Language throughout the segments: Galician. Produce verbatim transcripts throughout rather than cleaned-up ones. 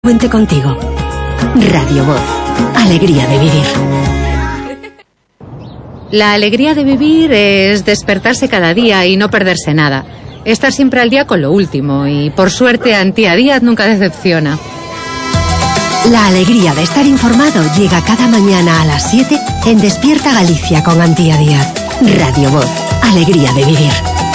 Cuente contigo. Radio Voz. Alegría de vivir. La alegría de vivir es despertarse cada día y no perderse nada. Estar siempre al día con lo último y, por suerte, Antía Díaz nunca decepciona. La alegría de estar informado llega cada mañana a las siete en Despierta Galicia con Antía Díaz. Radio Voz. Alegría de vivir.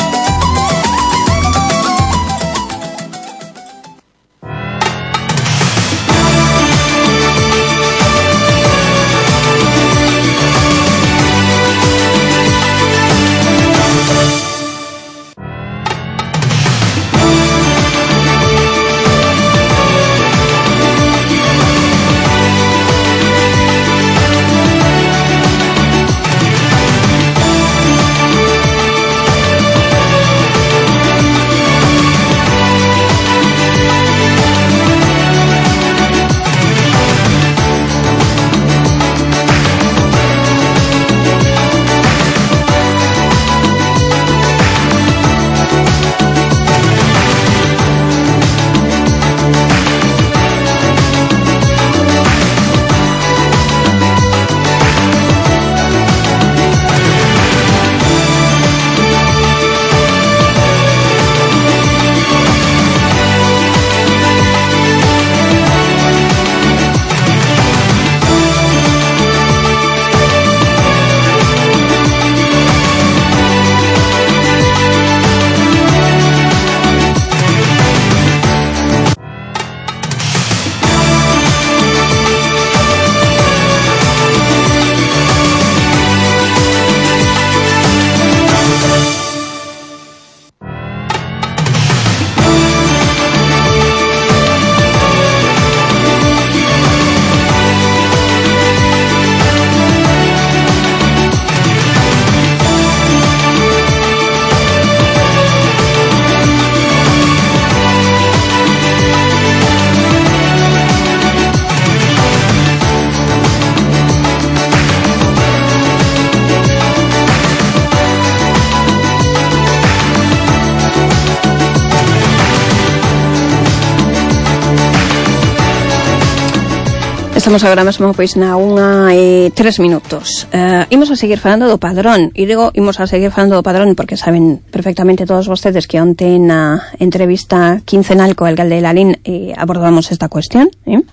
Estamos agora mesmo pois na unha e tres minutos. Uh, imos a seguir falando do padrón. E digo, imos a seguir falando do padrón porque saben perfectamente todos vostedes que onte na entrevista quincenal co alcalde de Lalín eh, abordamos esta cuestión, eh?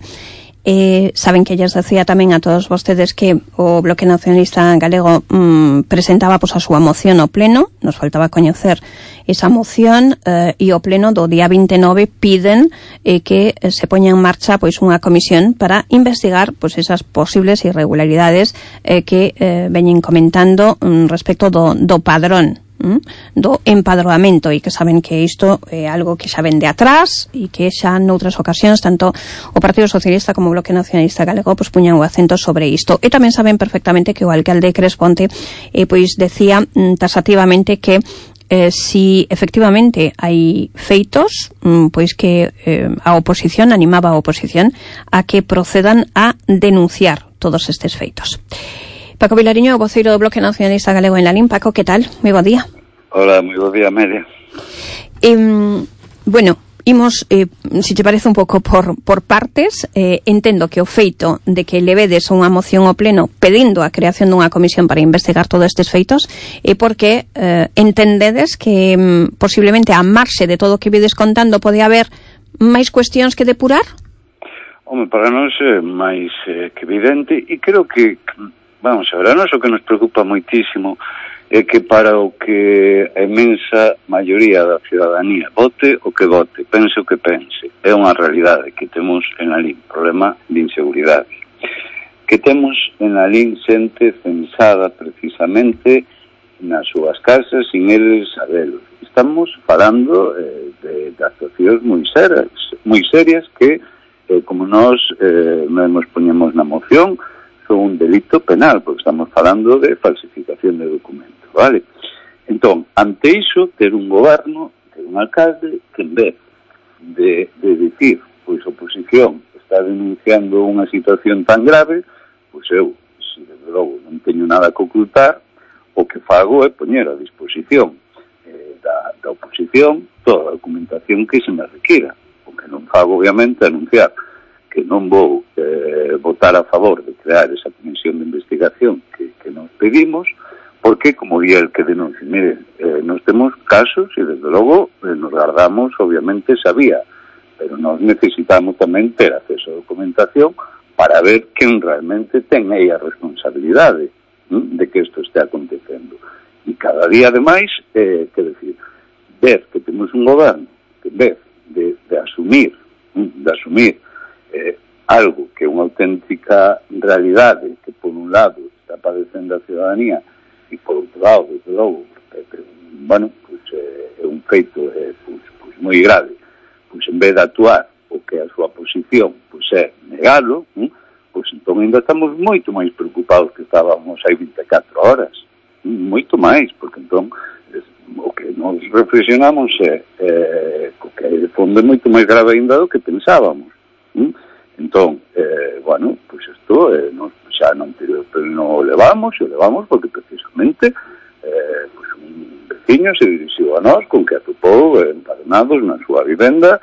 Eh, saben que lles decía tamén a todos vostedes que o Bloque Nacionalista Galego mm, presentaba pois, a súa moción ao pleno. Nos faltaba coñecer esa moción eh, e o pleno do día vinte e nove piden eh, que se poña en marcha pois unha comisión para investigar pois esas posibles irregularidades eh, que eh, veñen comentando mm, respecto do, do padrón do empadroamento, e que saben que isto é algo que xa ven de atrás e que xa noutras ocasións tanto o Partido Socialista como o Bloque Nacionalista Galego pois puñan o acento sobre isto. E tamén saben perfectamente que o alcalde Cresponte eh, pois decía mm, tasativamente que eh, si efectivamente hai feitos mm, pois que eh, a oposición animaba a oposición a que procedan a denunciar todos estes feitos. Paco Vilariño, o voceiro do Bloque Nacionalista Galego en Lalín. Paco, que tal? Moi bo día. Hola, moi bo día, Amelia. Eh, bueno, imos, eh, se te parece un pouco por, por partes, eh, entendo que o feito de que levedes unha moción ao pleno pedindo a creación dunha comisión para investigar todos estes feitos é porque eh, entendedes que mm, posiblemente a marxe de todo o que vides contando pode haber máis cuestións que depurar? Home, para nós é máis eh, que evidente, e creo que vamos a ver, a nós o que nos preocupa moitísimo é que para o que a inmensa maioría da ciudadanía vote o que vote, pense o que pense, é unha realidade que temos en Lalín, problema de inseguridade. Que temos en Lalín xente censada precisamente nas súas casas sin eles sabelo. Estamos falando eh, de, de actuacións moi serias, moi serias que, eh, como nós eh, nos poñemos na moción, son un delito penal, porque estamos falando de falsificación de documento, vale? Entón, ante iso, ter un goberno, ter un alcalde, que en vez de, de decir, pois, oposición está denunciando unha situación tan grave, pois eu, se desde logo non teño nada que ocultar, o que fago é poñer a disposición eh, da, da oposición toda a documentación que se me requira, o que non fago, obviamente, anunciar que non vou eh, votar a favor de crear esa comisión de investigación que, que nos pedimos, porque, como di el que denuncia, mire, eh, nos temos casos e, desde logo, eh, nos guardamos, obviamente, esa vía, pero nós necesitamos tamén ter acceso a documentación para ver quen realmente ten aí a responsabilidade ¿m? de que isto este acontecendo. E cada día, ademais, eh, que decir, ver que temos un goberno que, en vez de, de asumir de asumir eh, algo que é unha auténtica realidade que, por un lado, está padecendo a ciudadanía e, por outro lado, desde logo, eh, bueno, pues, eh, é un feito eh, pues, pues, moi grave. Pues, en vez de actuar o que a súa posición pues, é negalo, eh, pues, entón ainda estamos moito máis preocupados que estábamos hai vinte e catro horas. Moito máis, porque entón o que nos reflexionamos é eh, que de fondo é moito máis grave ainda do que pensábamos. ¿Mm? Entón, eh, bueno, pois pues isto eh, nos, xa non, non o levamos, e o levamos porque precisamente eh, pues un veciño se dirixiu a nós con que atopou eh, empadronados na súa vivenda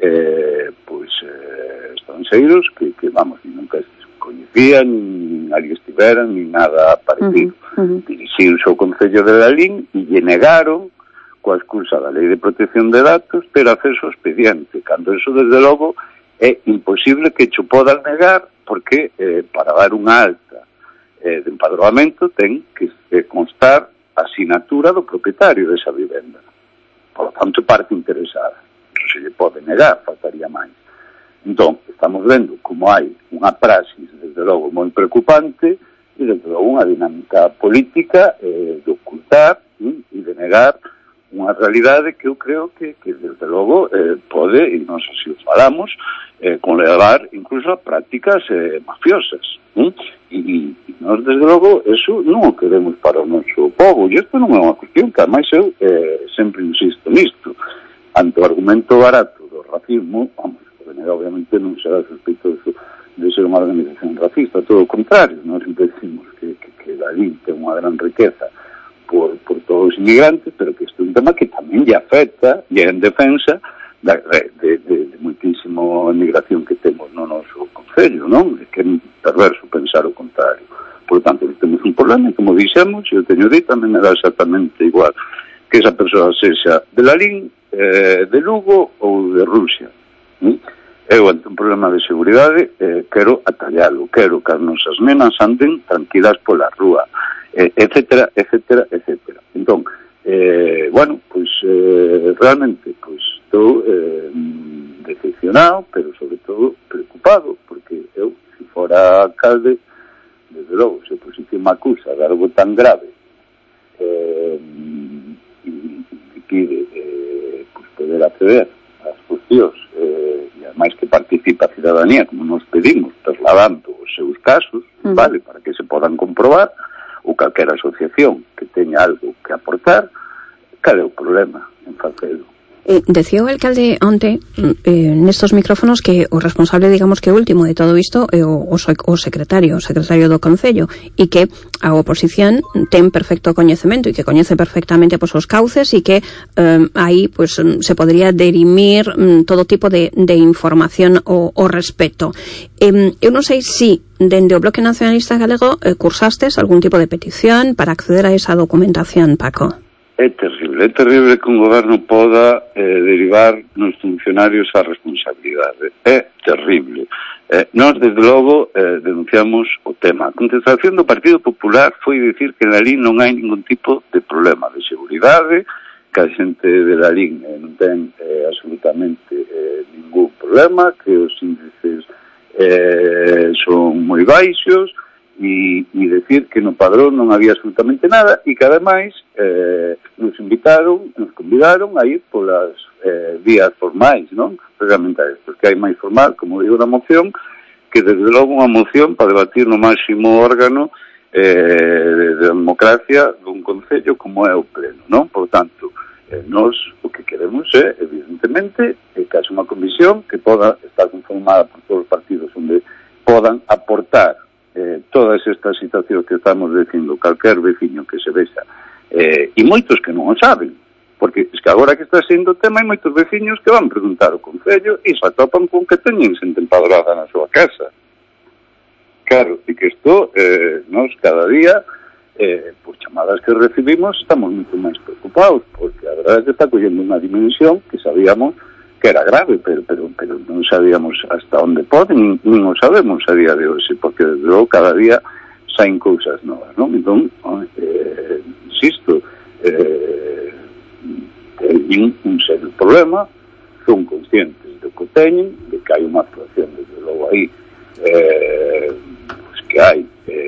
eh, pois eh, estrangeiros que, que vamos, nunca coñecían, nin ali estiveran, nin nada parecido. Uh -huh. Dirixiuse ao Concello de Lalín e lle negaron, coa excusa da Lei de Protección de Datos, ter acceso ao expediente, cando eso, desde logo, é imposible que cho podan negar, porque eh, para dar unha alta eh, de empadroamento ten que eh, constar a asinatura do propietario desa vivenda. Por lo tanto, parte interesada. Eso se lle pode negar, faltaría máis. Entón, estamos vendo como hai unha praxis, desde logo, moi preocupante, e desde logo unha dinámica política eh, de ocultar eh, e de negar unha realidade que eu creo que, que desde logo, eh, pode, e nós así o falamos, eh, conlevar incluso a prácticas eh, mafiosas. Eh? E, e nós, desde logo, eso non o queremos para o noso povo, e isto non é unha cuestión que, ademais, eu eh, sempre insisto nisto. Ante o argumento barato do racismo, vamos, obviamente non será sospeitoso de ser unha organización racista, todo o contrario, nós sempre decimos que, que, que Lalín ten unha gran riqueza por, por todos os inmigrantes, pero que este é un tema que tamén lle afecta e é en defensa da, de, de, de, de muitísimo inmigración que temos no noso concello, non? É que é perverso pensar o contrario. Por tanto, temos un problema, como dixemos, e eu teño dito, tamén me dá exactamente igual que esa persoa sexa de Lalín, eh, de Lugo ou de Rusia. ¿Mm? Eu, ante un problema de seguridade, eh, quero atallalo, quero que as nosas nenas anden tranquilas pola rúa, eh, etcétera, etcétera, etcétera. Entón, eh, bueno, pois, eh, realmente, pois, estou eh, decepcionado, pero sobre todo preocupado, porque eu, se fora alcalde, desde logo, se por si me acusa de algo tan grave, eh, e, e pide eh, pois, poder acceder ás cuestións, eh, máis que participa a cidadanía, como nos pedimos, trasladando os seus casos, uh -huh. vale, para que se podan comprobar, ou calquera asociación que teña algo que aportar, cal é o problema en facelo? Eh, decía o alcalde onte eh, nestos micrófonos que o responsable, digamos que último de todo isto é o, o, o secretario, o secretario do Concello, e que a oposición ten perfecto coñecemento e que coñece perfectamente pois, os cauces e que eh, aí pois, se podría derimir mm, todo tipo de, de información ao, ao respecto. Eh, eu non sei se dende o Bloque Nacionalista Galego eh, cursastes algún tipo de petición para acceder a esa documentación, Paco. É terrible, é terrible que un goberno poda eh, derivar nos funcionarios a responsabilidade. É terrible. Eh, nós, desde logo, eh, denunciamos o tema. A contestación do Partido Popular foi dicir que en Lalín non hai ningún tipo de problema de seguridade, que a xente de Lalín eh, non ten eh, absolutamente eh, ningún problema, que os índices eh, son moi baixos, e, e decir que no padrón non había absolutamente nada e que ademais eh, nos invitaron, nos convidaron a ir polas eh, vías formais, non? Precisamente a esto, que hai máis formal, como digo na moción, que desde logo unha moción para debatir no máximo órgano eh, de democracia dun concello como é o pleno, non? Por tanto, eh, nós o que queremos é, evidentemente, que haxe unha comisión que poda estar conformada por todos os partidos onde podan aportar Eh, todas estas situacións que estamos dicindo, calquer veciño que se vexa, eh, e moitos que non o saben, porque es que agora que está sendo o tema hai moitos veciños que van preguntar ao Concello e se atopan con que teñen xente empadroada na súa casa. Claro, e que isto, eh, nos cada día, eh, por chamadas que recibimos, estamos moito máis preocupados, porque a verdade é que está collendo unha dimensión que sabíamos que era grave, pero pero pero non sabíamos hasta onde pode, nin, nin o sabemos a día de hoxe, porque desde logo cada día saen cousas novas, non? Entón, eh, insisto, eh, teñen un serio problema, son conscientes de que teñen, de que hai unha actuación desde logo aí, eh, pues que hai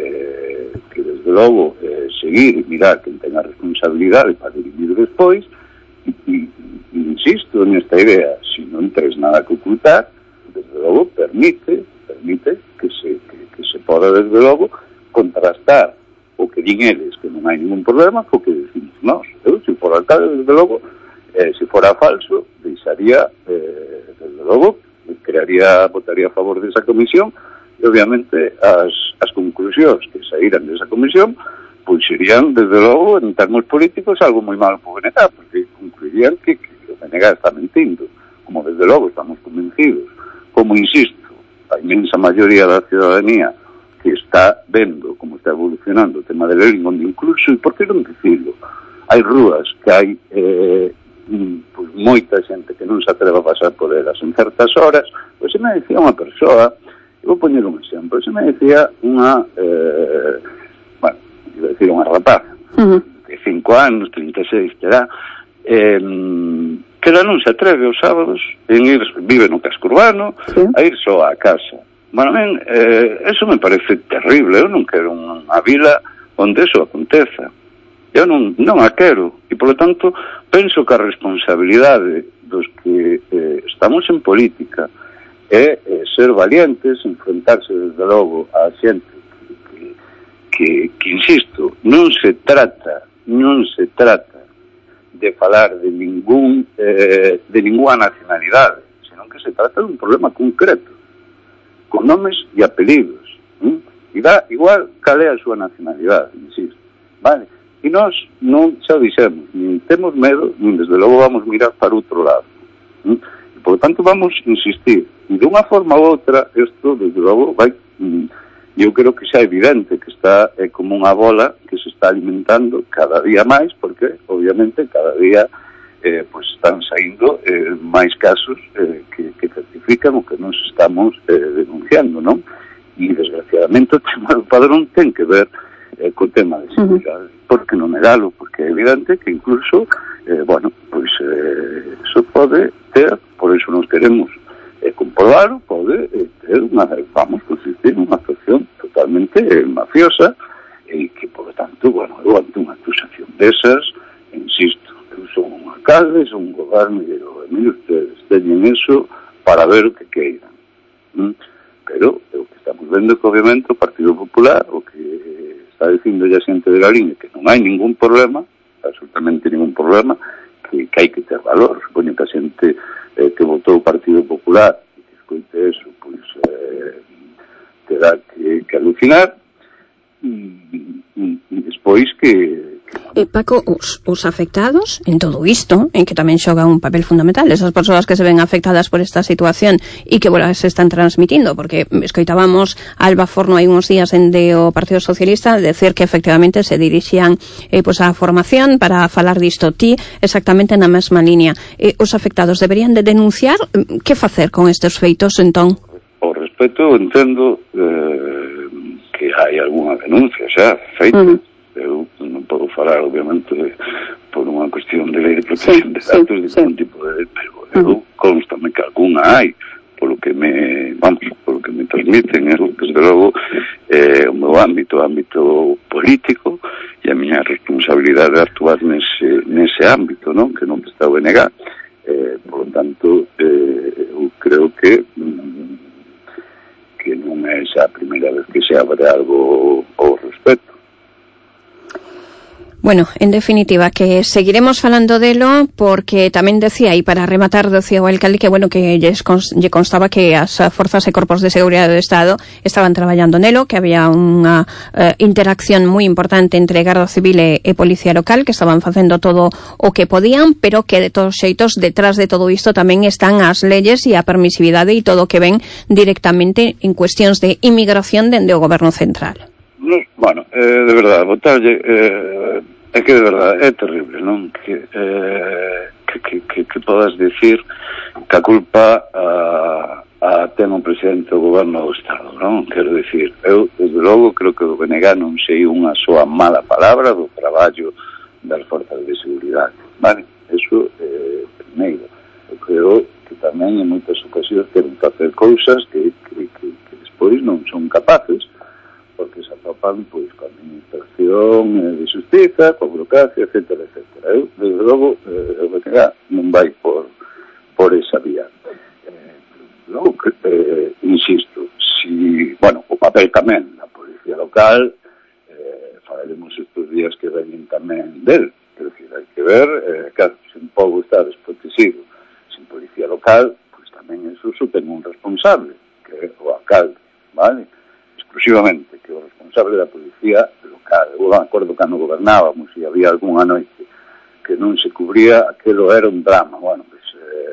eh, que desde logo eh, seguir e mirar quen ten a responsabilidade para dirigir despois, e, e, e insisto nesta idea, se non tens nada que ocultar, desde logo permite permite que se, que, que se poda desde logo contrastar o que din eles, que non hai ningún problema, co que decimos nós. Eu, se for alcalde, desde logo, eh, se fora falso, deixaría, eh, desde logo, crearía, votaría a favor desa comisión, e obviamente as, as conclusións que saíran desa comisión pois serían, desde logo, en termos políticos, algo moi malo por B N G, porque concluirían que, que o B N G está mentindo, como desde logo estamos convencidos, como insisto, a inmensa maioría da ciudadanía que está vendo como está evolucionando o tema del Lerling, onde incluso, e por que non dicirlo, hai rúas que hai eh, pues, moita xente que non se atreva a pasar por elas en certas horas. Pois se me decía unha persoa, vou poñer un exemplo, se me decía unha eh, bueno, iba a decir unha rapaza uh-huh. de cinco anos, trinta e seis terá, eh, que ela non se atreve os sábados en ir, vive no casco urbano, sí. a ir só á casa. Bueno, ben, eh, eso me parece terrible. Eu non quero unha vila onde eso aconteza. Eu non, non a quero. E, polo tanto, penso que a responsabilidade dos que eh, estamos en política é eh, ser valientes, enfrentarse, desde logo, a xente que, que, que, insisto, non se trata, non se trata de falar de ningún eh, de ninguna nacionalidade, senón que se trata de un problema concreto, con nomes e apelidos, ¿eh? E dá igual cal é a súa nacionalidade, insisto, vale? E nós non xa dixemos, nin temos medo, nin desde logo vamos mirar para outro lado, ¿eh? E, por tanto, vamos insistir, e de unha forma ou outra, isto, desde logo, vai, eu creo que xa é evidente que está é como unha bola que se está alimentando cada día máis, porque, obviamente, cada día Eh, pues están saindo eh, máis casos eh, que, que certifican o que nos estamos eh, denunciando, non? E, desgraciadamente, o tema do padrón ten que ver eh, co tema de seguridade. Uh-huh. Por que non negalo? Porque é evidente que incluso, eh, bueno, pois pues, eh, eso pode ter, por eso nos queremos eh, comprobarlo, pode eh, ter unha, vamos, consistir nunha actuación totalmente eh, mafiosa e que, por lo tanto, bueno, eu ante unha acusación desas, insisto, son un alcalde, son un goberno, e digo, mire, ustedes teñen eso para ver o que queiran. ¿Mm? Pero o que estamos vendo é que, obviamente, o Partido Popular, o que está dicindo a xente de Galiña, que non hai ningún problema, absolutamente ningún problema, que, que hai que ter valor. Supoño que a xente eh, que votou o Partido Popular, e que escoite eso, pois, eh, terá que, que alucinar, e, e, e despois que Eh, Paco, os, os afectados en todo isto, en que tamén xoga un papel fundamental, esas persoas que se ven afectadas por esta situación e que bueno, se están transmitindo, porque escoitábamos a Alba Forno hai uns días en de o Partido Socialista decir que efectivamente se dirixían eh, pues, a formación para falar disto. Ti exactamente na mesma línea. Eh, os afectados deberían de denunciar? Que facer con estes feitos, entón? Por respeto, entendo eh, que hai algunha denuncia xa feita. Uh-huh. Eu non podo falar, obviamente, por unha cuestión de lei de protección sí, de datos, sí, de sí. ningún tipo de... Pero eu uh-huh. constame que algunha hai, polo que me, vamos, polo que me transmiten, eu, desde logo, eh, o meu ámbito, o ámbito político, e a miña responsabilidade de actuar nese, nese ámbito, non? Que non está o B N G. Eh, por lo tanto, eh, eu creo que que non é xa a primeira vez que se abre algo ao respecto. Bueno, en definitiva, que seguiremos falando delo porque tamén decía, e para rematar decía o alcalde que, bueno, que lle constaba que as forzas e corpos de seguridade do Estado estaban traballando nelo, que había unha eh, interacción moi importante entre Garda Civil e, e Policía Local, que estaban facendo todo o que podían, pero que de todos xeitos detrás de todo isto tamén están as leyes e a permisividade e todo o que ven directamente en cuestións de inmigración dende o Goberno Central. Bueno, eh, de verdade, votarlle eh, é que de verdade é terrible, non? Que, eh, que, que, que, que podas dicir que a culpa a, a ten o presidente do goberno do Estado, non? Quero dicir, eu, desde logo, creo que o B N G non sei unha soa mala palabra do traballo das forzas de seguridade, vale? Eso, eh, primeiro, eu creo que tamén en moitas ocasións queren facer cousas que, que, que, que despois non son capaces, porque se atopan pois con a administración eh, de justiza, con burocracia, etcétera, etcétera. Eu, desde logo, eh, o B N G non vai por, por esa vía. Eh, logo, eh, insisto, si, bueno, o papel tamén da Policía Local, eh, falaremos estes días que veñen tamén del, quero dicir, hai que ver, eh, claro, se un pobo está desprotegido sin Policía Local, pois tamén eso ten un responsable, que é o alcalde, vale? Exclusivamente, que o responsable da policía local. Eu me acordo cando gobernábamos e había algunha noite que non se cubría, aquilo era un drama. Bueno, pues, eh,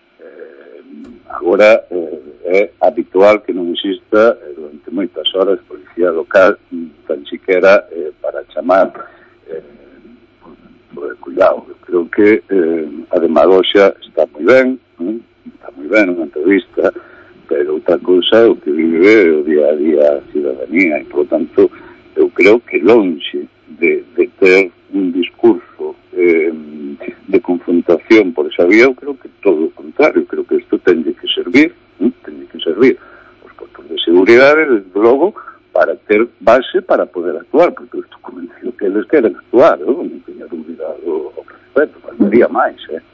eh, agora eh, é habitual que non exista eh, durante moitas horas policía local, tan siquiera eh, para chamar eh, por, por cuidado. Eu creo que eh, a demagoxia está moi ben, eh? está moi ben unha entrevista, pero outra cousa é o que vive o día a día a cidadanía e, por tanto, eu creo que lonxe de, de ter un discurso eh, de confrontación por esa vía, eu creo que todo o contrario, creo que isto ten que servir, ¿eh? ten que servir os corpos de seguridade, desde logo, para ter base para poder actuar, porque eu estou convencido que eles queren actuar, eu non teño dúbida ao respecto, faltaría máis, eh?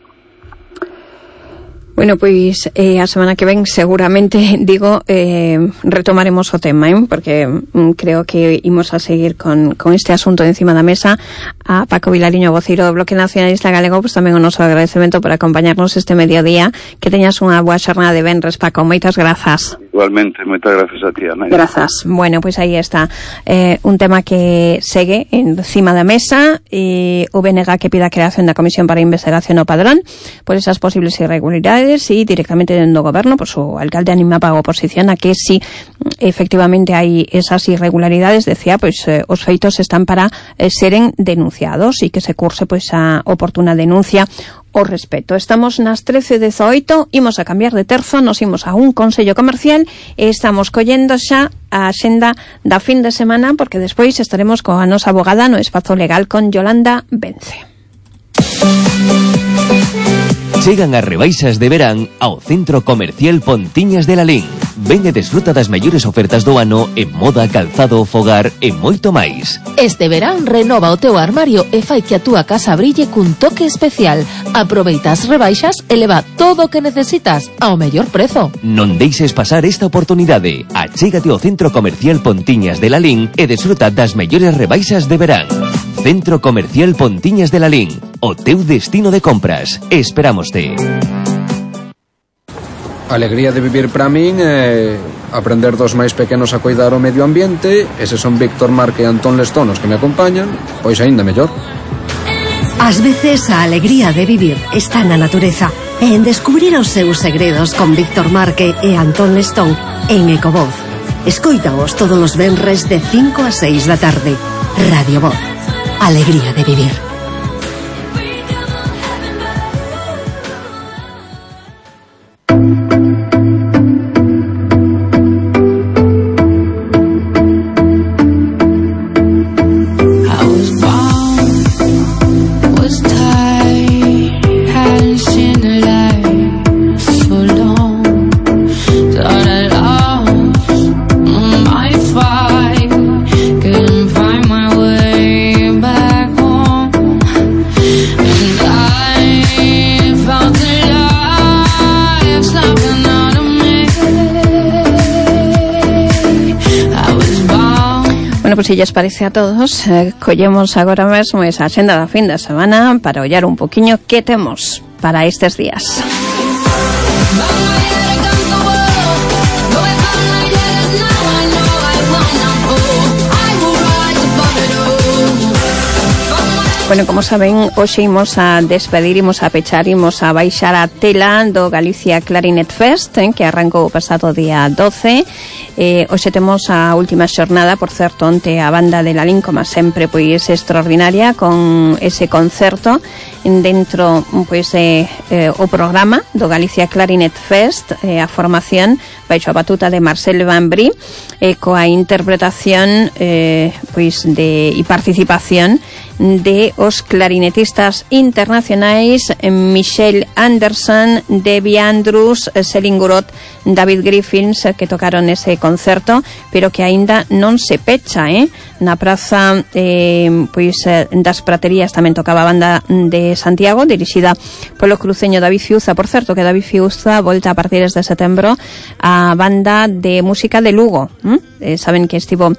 Bueno, pois eh, a semana que ven seguramente, digo, eh, retomaremos o tema, ¿eh? Porque mm, creo que imos a seguir con, con este asunto encima da mesa. A Paco Vilariño, voceiro do Bloque Nacionalista Galego, pues tamén o noso agradecemento por acompañarnos este mediodía. Que teñas unha boa xornada de venres, Paco. Moitas grazas. Igualmente, moitas grazas a ti, Ana. Grazas. Bueno, pois pues aí está eh, un tema que segue encima da mesa, e o B N G que pida a creación da Comisión para a Investigación ao Padrón por esas posibles irregularidades y directamente dentro do goberno, pues o alcalde animaba a oposición a que si efectivamente hai esas irregularidades, decía, pois pues, eh, os feitos están para eh, seren denunciados e que se curse pois pues, a oportuna denuncia o respeto. Estamos nas trece dezoito, imos a cambiar de terzo, nos imos a un consello comercial e estamos collendo xa a axenda da fin de semana, porque despois estaremos coa nosa abogada no espazo legal con Yolanda Vence. Chegan as rebaixas de verán ao Centro Comercial Pontiñas de Lalín. Ven e desfruta das mellores ofertas do ano en moda, calzado, fogar e moito máis. Este verán renova o teu armario e fai que a túa casa brille cun toque especial. Aproveita as rebaixas e leva todo o que necesitas ao mellor prezo. Non deixes pasar esta oportunidade. Achégate ao Centro Comercial Pontiñas de Lalín e desfruta das mellores rebaixas de verán. Centro Comercial Pontiñas de Lalín, o teu destino de compras. Esperámoste. A alegría de vivir para min é aprender dos máis pequenos a cuidar o medio ambiente. Eses son Víctor Marque e Antón Lestón os que me acompañan, pois aínda mellor. Ás veces a alegría de vivir está na natureza e en descubrir os seus segredos con Víctor Marque e Antón Lestón en Ecovoz. Escoítaos todos os venres de cinco a seis da tarde. Radio Voz. Alegría de vivir. Find my way back home. pues si lles parece a todos, eh, collemos agora mesmo esa axenda da fin de semana para ollar un poquinho que temos para estes días. Bueno, como saben, hoxe imos a despedir, imos a pechar, imos a baixar a tela do Galicia Clarinet Fest, eh, que arrancou o pasado día doce. Eh, hoxe temos a última xornada, por certo, onte a banda de Lalín, como sempre, pois extraordinaria, con ese concerto dentro, pois, eh, eh, o programa do Galicia Clarinet Fest, eh, a formación baixo a batuta de Marcel Van Brie, eh, coa interpretación eh, pois de e participación de os clarinetistas internacionais Michelle Anderson, Debbie Andrews, Céline Gurot, David Griffiths, que tocaron ese concerto, pero que aínda non se pecha, eh? Na praza eh, pois das Praterías tamén tocaba a banda de Santiago, dirixida polo cruceño David Fiuza. Por certo, que David Fiuza volta a partir de setembro a banda de música de Lugo. Eh, saben que estivo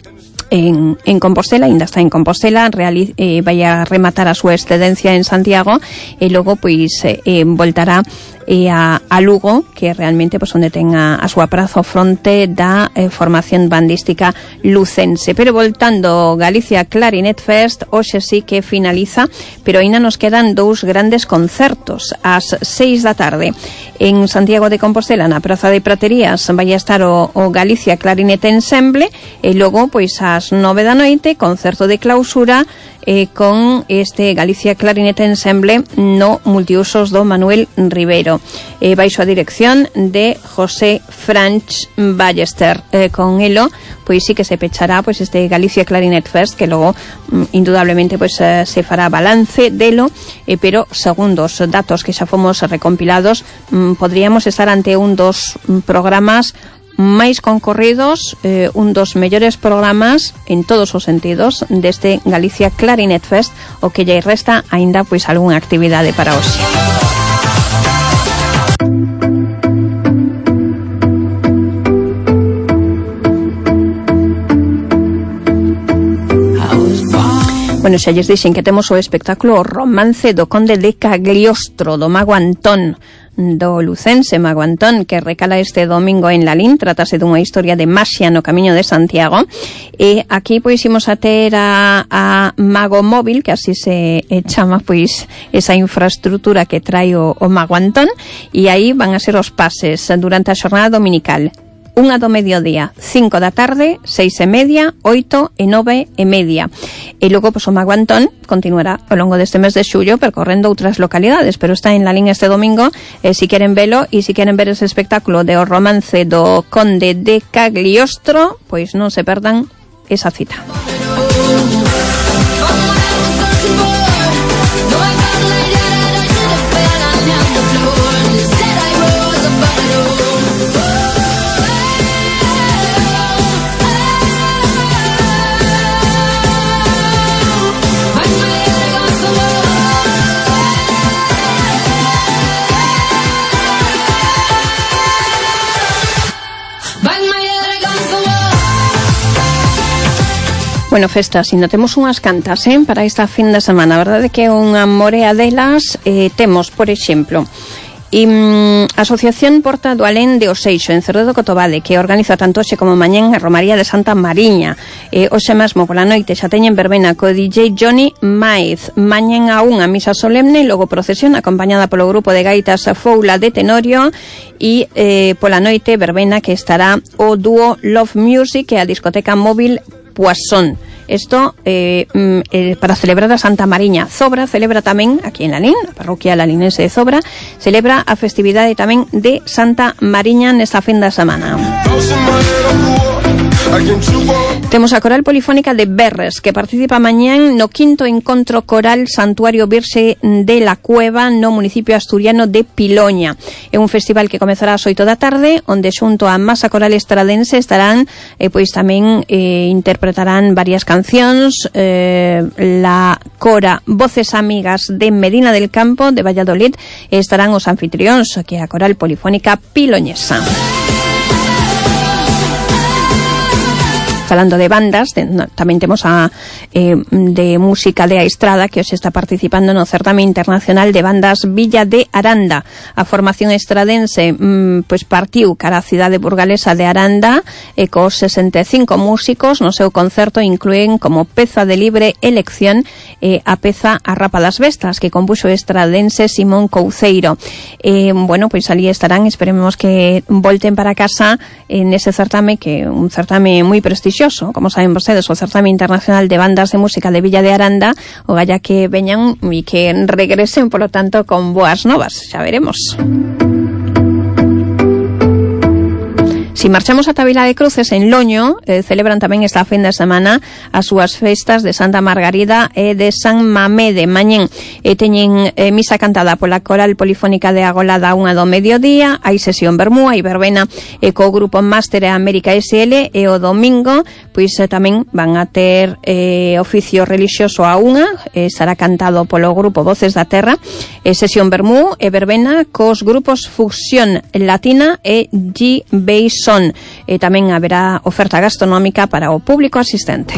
En, en Compostela, ainda está en Compostela, reali, eh, vai a rematar a súa excedencia en Santiago e logo pois eh, voltará eh, a, a Lugo, que realmente pois onde ten a, a súa praza ao fronte da eh, formación bandística lucense. Pero voltando Galicia Clarinet Fest, hoxe sí que finaliza, pero aínda nos quedan dous grandes concertos. Ás seis da tarde en Santiago de Compostela, na Praza de Praterías, vai a estar o, o Galicia Clarinet Ensemble, e logo pois ás nove da noite, concerto de clausura eh, con este Galicia Clarinet Ensemble no multiusos do Manuel Ribeiro, eh, baixo a dirección de José Franch Ballester. Eh, con elo, pois sí que se pechará pois este Galicia Clarinet Fest, que logo mm, indudablemente pois eh, se fará balance delo, eh, pero segundo os datos que xa fomos recompilados, mm, podríamos estar ante un dos mm, programas máis concorridos, eh, un dos mellores programas en todos os sentidos deste Galicia Clarinet Fest, o que lle resta aínda pois algunha actividade para hoxe. Bueno, xa lles dixen que temos o espectáculo O Romance do Conde de Cagliostro, do Mago Antón, do lucense Mago Antón, que recala este domingo en Lalín. Trátase dunha historia de maxia no Camiño de Santiago, e aquí pois imos a ter a, a Mago Móvil, que así se eh, chama pois esa infraestructura que trae o, o Mago Antón, e aí van a ser os pases durante a xornada dominical. Unha do mediodía, cinco da tarde, seis e media, oito e nove e media. E logo, pois, o Mago Antón continuará ao longo deste mes de xullo percorrendo outras localidades, pero está en Lalín este domingo, e si queren velo e si queren ver ese espectáculo de O Romance do Conde de Cagliostro, pois non se perdan esa cita. Bueno, festas, ainda temos unhas cantas, eh, para esta fin de semana. A verdade é que é unha morea delas. Eh, temos, por exemplo, E, mm, a Asociación Porta do Alén de Oseixo, en Cerro do Cotobade, que organiza tanto hoxe como mañén a Romaría de Santa Mariña. E hoxe mesmo pola noite xa teñen verbena co D J Johnny Maiz. Mañén a unha misa solemne, logo procesión acompañada polo grupo de gaitas Foula de Tenorio, e eh, pola noite verbena que estará o dúo Love Music e a discoteca móvil Poisson. Isto eh, eh, para celebrar a Santa Mariña. Zobra celebra tamén, aquí en Lalín, a parroquia lalinense de Zobra, celebra a festividade tamén de Santa Mariña nesta fin de semana. Temos a Coral Polifónica de Berres, que participa mañán no quinto encontro coral Santuario Virxe de la Cueva no municipio asturiano de Piloña. É un festival que comezará ás oito da tarde, onde xunto a masa coral estradense estarán, eh, pois tamén eh, interpretarán varias cancións, eh, la cora Voces Amigas de Medina del Campo de Valladolid, e estarán os anfitrións, que é a Coral Polifónica Piloñesa. falando de bandas, de, no, tamén temos a eh, de música de A Estrada, que hoxe está participando no certame internacional de bandas Villa de Aranda. A formación estradense mm, pois partiu cara a cidade burgalesa de Aranda e cos sesenta e cinco músicos no seu concerto incluen como peza de libre elección eh, a peza A Rapa das Bestas, que compuxo o estradense Simón Couceiro. Eh, bueno, pois ali estarán, esperemos que volten para casa en ese certame, que é un certame moi prestixioso, como saben vostedes, o certame internacional de bandas de música de Villa de Aranda. O galla que veñan e que regresen, polo tanto, con boas novas, xa veremos. Si marchamos a Tabila de Cruces, en Loño, eh, celebran tamén esta fin de semana as súas festas de Santa Margarida e de San Mamede. Mañén eh, teñen eh, misa cantada pola Coral Polifónica de Agolada a unha do mediodía, hai sesión vermú, hai verbena e co grupo Máster América S L, e o domingo pois eh, tamén van a ter eh, oficio relixioso a unha, eh, será cantado polo grupo Voces da Terra, eh, sesión vermú e verbena cos grupos Fusión Latina e G. Bason. E tamén haberá oferta gastronómica para o público asistente.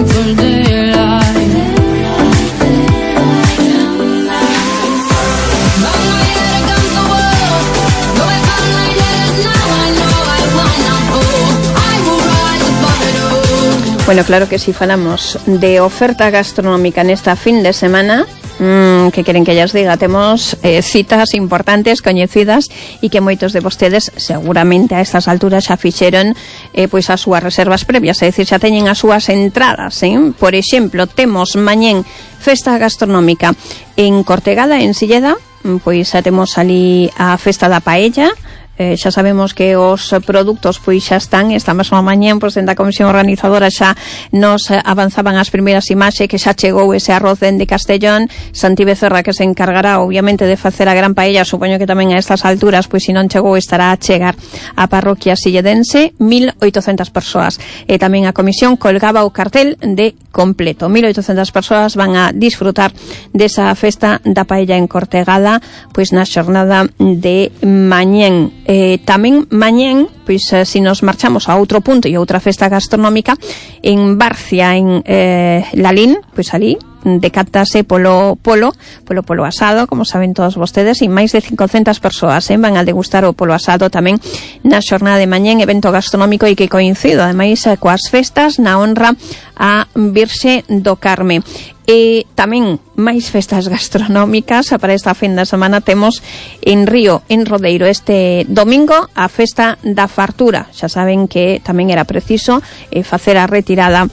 Bueno, claro que si falamos de oferta gastronómica nesta fin de semana, Mm, que queren que lles diga, temos eh, citas importantes, coñecidas, e que moitos de vostedes seguramente a estas alturas xa fixeron eh, pois as súas reservas previas, é dicir, xa teñen as súas entradas, eh? Por exemplo, temos mañén festa gastronómica en Cortegada, en Silleda, pois xa temos ali a festa da paella. Eh, xa sabemos que os produtos pois xa están, esta mesma mañán pois dentro da comisión organizadora xa nos avanzaban as primeiras imaxes que xa chegou ese arroz dende Castellón. Santi Becerra, que se encargará obviamente de facer a gran paella, supoño que tamén a estas alturas, pois se non chegou estará a chegar a parroquia silledense. Mil oitocentas persoas, e tamén a comisión colgaba o cartel de completo. Mil oitocentas persoas van a disfrutar desa festa da paella en Cortegada pois na xornada de mañén. Eh, tamén mañén, pois eh, si nos marchamos a outro punto e outra festa gastronómica en Barcia, en eh, Lalín, pois ali decátase polo polo, polo polo asado, como saben todos vostedes, e máis de cincocentas persoas eh, van a degustar o polo asado tamén na xornada de mañén, evento gastronómico e que coincido ademais eh, coas festas na honra a Virxe do Carme. E tamén máis festas gastronómicas para esta fin de semana temos en Río, en Rodeiro, este domingo a festa da fartura. Xa saben que tamén era preciso eh, facer a retirada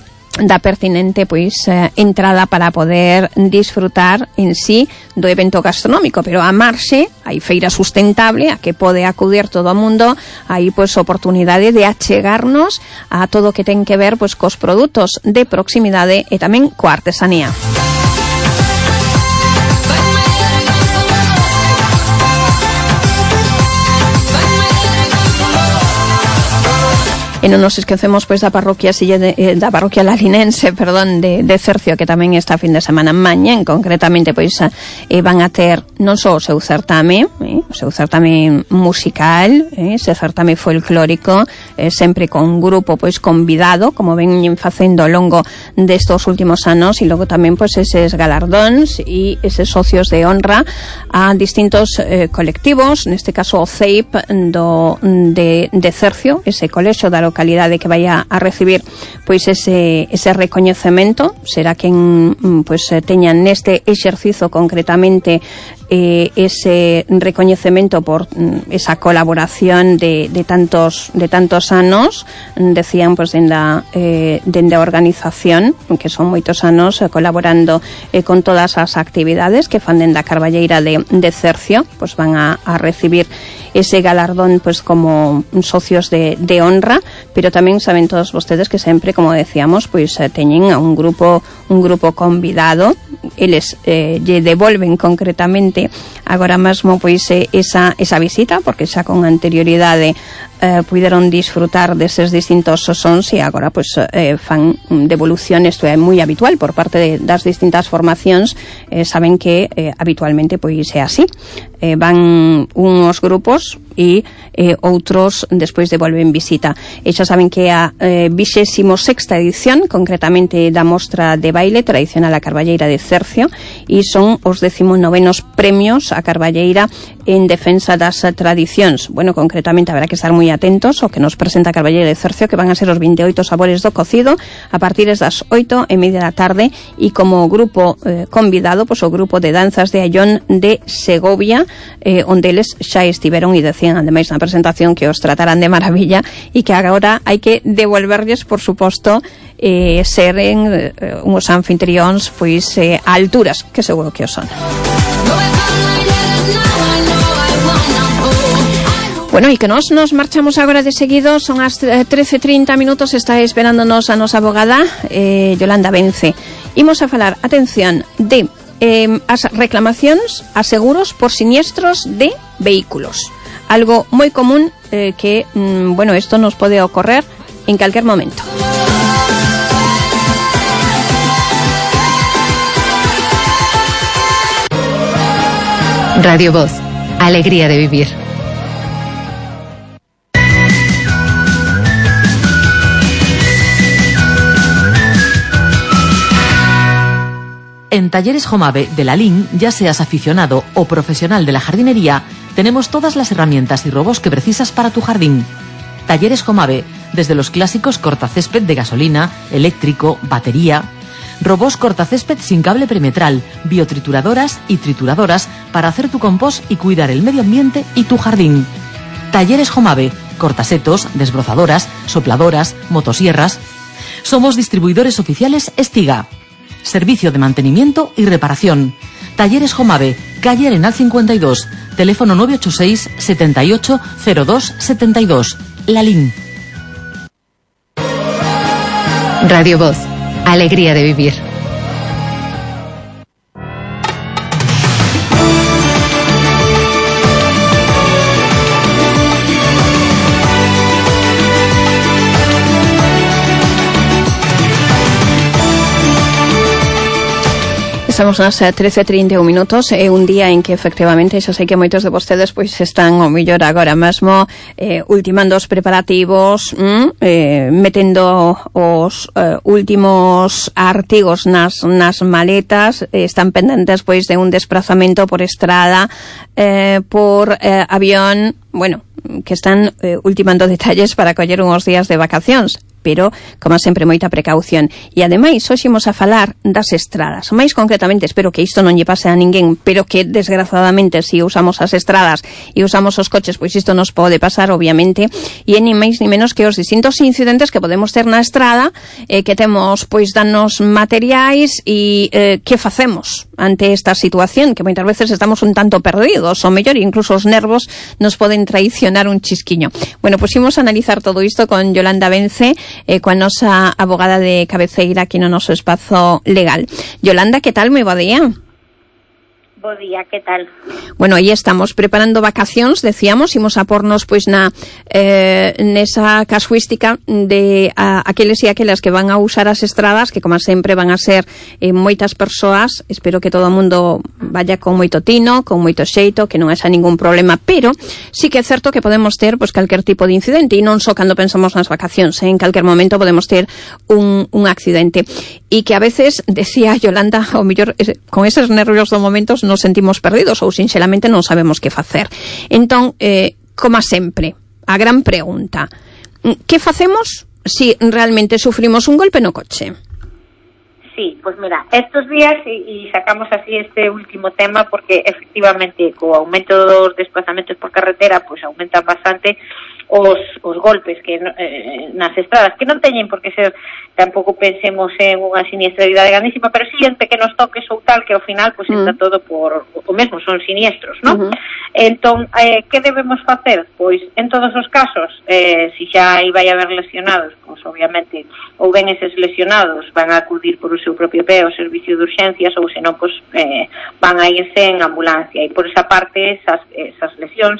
da pertinente pois eh, entrada para poder disfrutar en sí do evento gastronómico, pero a marxe hai feira sustentable a que pode acudir todo o mundo, hai pois oportunidade de achegarnos a todo o que ten que ver pois cos produtos de proximidade e tamén coa artesanía. E non nos esquecemos pois da parroquia de, da parroquia lalinense, perdón, de, de Cercio, que tamén esta fin de semana mañén concretamente pois eh, van a ter non só o seu certame, eh, o seu certame musical, eh, ese certame folclórico, eh, sempre con un grupo pois convidado, como veñen facendo ao longo destos últimos anos, e logo tamén pois eses galardóns e eses socios de honra a distintos eh, colectivos, neste caso o C E I P do, de, de Cercio, ese colexo da localidade que vai a, a recibir pois ese, ese recoñecemento, será quen pois teña neste exercizo concretamente eh, ese recoñecemento por esa colaboración de, de tantos de tantos anos, decían pois dende a, eh, dende a organización, que son moitos anos eh, colaborando eh, con todas as actividades que fan dende a Carballeira de, de Cercio, pois van a, a recibir ese galardón pois como socios de, de honra, pero tamén saben todos vostedes que sempre, como decíamos, pois eh, teñen a un grupo un grupo convidado, eles eh, lle devolven concretamente agora mesmo pois eh, esa, esa visita, porque xa con anterioridade eh, puideron disfrutar deses distintos sons e agora pois eh, fan devolución. Isto é moi habitual por parte de, das distintas formacións, eh, saben que eh, habitualmente pois é así, eh, van uns grupos e eh, outros despois devolven visita. E xa saben que a eh, vixésimo sexta edición, concretamente da mostra de baile tradicional a Carballeira de Cercio, e son os décimo novenos premios a Carballeira en defensa das tradicións. Bueno, concretamente habrá que estar moi atentos ao que nos presenta Carballeira de Cercio, que van a ser os veintioito sabores do cocido a partir das oito e media da tarde, e como grupo eh, convidado, pois o grupo de danzas de Ayón de Segovia, eh, onde eles xa estiveron e decían, ademais, na presentación que os tratarán de maravilla e que agora hai que devolverlles, por suposto, eh, seren eh, uns anfitrións pois eh, a alturas, que seguro que o son. Bueno, e que nos nos marchamos agora de seguido, son as trece e trinta minutos, está esperándonos a nosa abogada eh, Yolanda Vence. Imos a falar, atención, de eh, as reclamacións a seguros por siniestros de vehículos. Algo moi común eh, que, mm, bueno, isto nos pode ocorrer en calquer momento. Radio Voz, alegría de vivir. En Talleres Jomave de la Lin, ya seas aficionado o profesional de la jardinería, tenemos todas las herramientas y robos que precisas para tu jardín. Talleres Jomave, desde los clásicos cortacésped de gasolina, eléctrico, batería, robos cortacésped sin cable perimetral, biotrituradoras y trituradoras para hacer tu compost y cuidar el medio ambiente y tu jardín. Talleres Jomave, cortasetos, desbrozadoras, sopladoras, motosierras. Somos distribuidores oficiales Estiga. Servicio de mantenimiento y reparación. Talleres Jomave, calle Arenal cincuenta y dos, teléfono nueve ocho seis, setenta y ocho, cero dos setenta y dos. Lalín. Radio Voz, alegría de vivir. Estamos nas trece e trinta e un minutos, é un día en que efectivamente xa sei que moitos de vostedes pois están o mellor agora mesmo eh, ultimando os preparativos, mm, eh, metendo os eh, últimos artigos nas, nas maletas, eh, están pendentes pois de un desplazamento por estrada, eh, por eh, avión, bueno, que están eh, ultimando detalles para coller uns días de vacacións, pero, como sempre, moita precaución. E, ademais, hoxe imos a falar das estradas. Mais concretamente, espero que isto non lle pase a ninguén, pero que, desgrazadamente, se usamos as estradas e usamos os coches, pois isto nos pode pasar, obviamente, e é ni máis ni menos que os distintos incidentes que podemos ter na estrada, eh, que temos, pois, danos materiais e eh, que facemos ante esta situación, que moitas veces estamos un tanto perdidos, ou mellor, incluso os nervos nos poden traicionar un chisquiño. Bueno, pois imos a analizar todo isto con Yolanda Vence, eh, coa nosa abogada de cabeceira aquí no noso espazo legal. Yolanda, que tal? Moi bo día. Bo día, que tal? Bueno, aí estamos preparando vacacións, decíamos, imos a pornos pois na eh, nesa casuística de a, aqueles e aquelas que van a usar as estradas, que como sempre van a ser eh, moitas persoas. Espero que todo o mundo vaya con moito tino, con moito xeito, que non haxa ningún problema, pero sí que é certo que podemos ter pois calquer tipo de incidente, e non só cando pensamos nas vacacións, eh, en calquer momento podemos ter un, un accidente, e que a veces, decía Yolanda, ao mellor con eses nervios do momento nos sentimos perdidos ou sinxelamente non sabemos que facer. Entón, eh, como sempre, a gran pregunta, que facemos se si realmente sufrimos un golpe no coche? Sí, pues mira, estos días, y, y sacamos así este último tema porque efectivamente co aumento dos desplazamentos por carretera, pues aumenta bastante os, os golpes que eh, nas estradas, que non teñen por que ser, tampouco pensemos en unha siniestralidade grandísima, pero sí en pequenos toques ou tal, que ao final pues está mm. todo por o mesmo, son siniestros, ¿no? Uh-huh. Entón, eh, que debemos facer? Pois, en todos os casos, eh, si xa aí vai haber lesionados, pois obviamente, ou ben eses lesionados van a acudir por o seu propio pé ao servicio de urxencias, ou senón, pois, eh, van a irse en ambulancia, e por esa parte, esas, esas lesións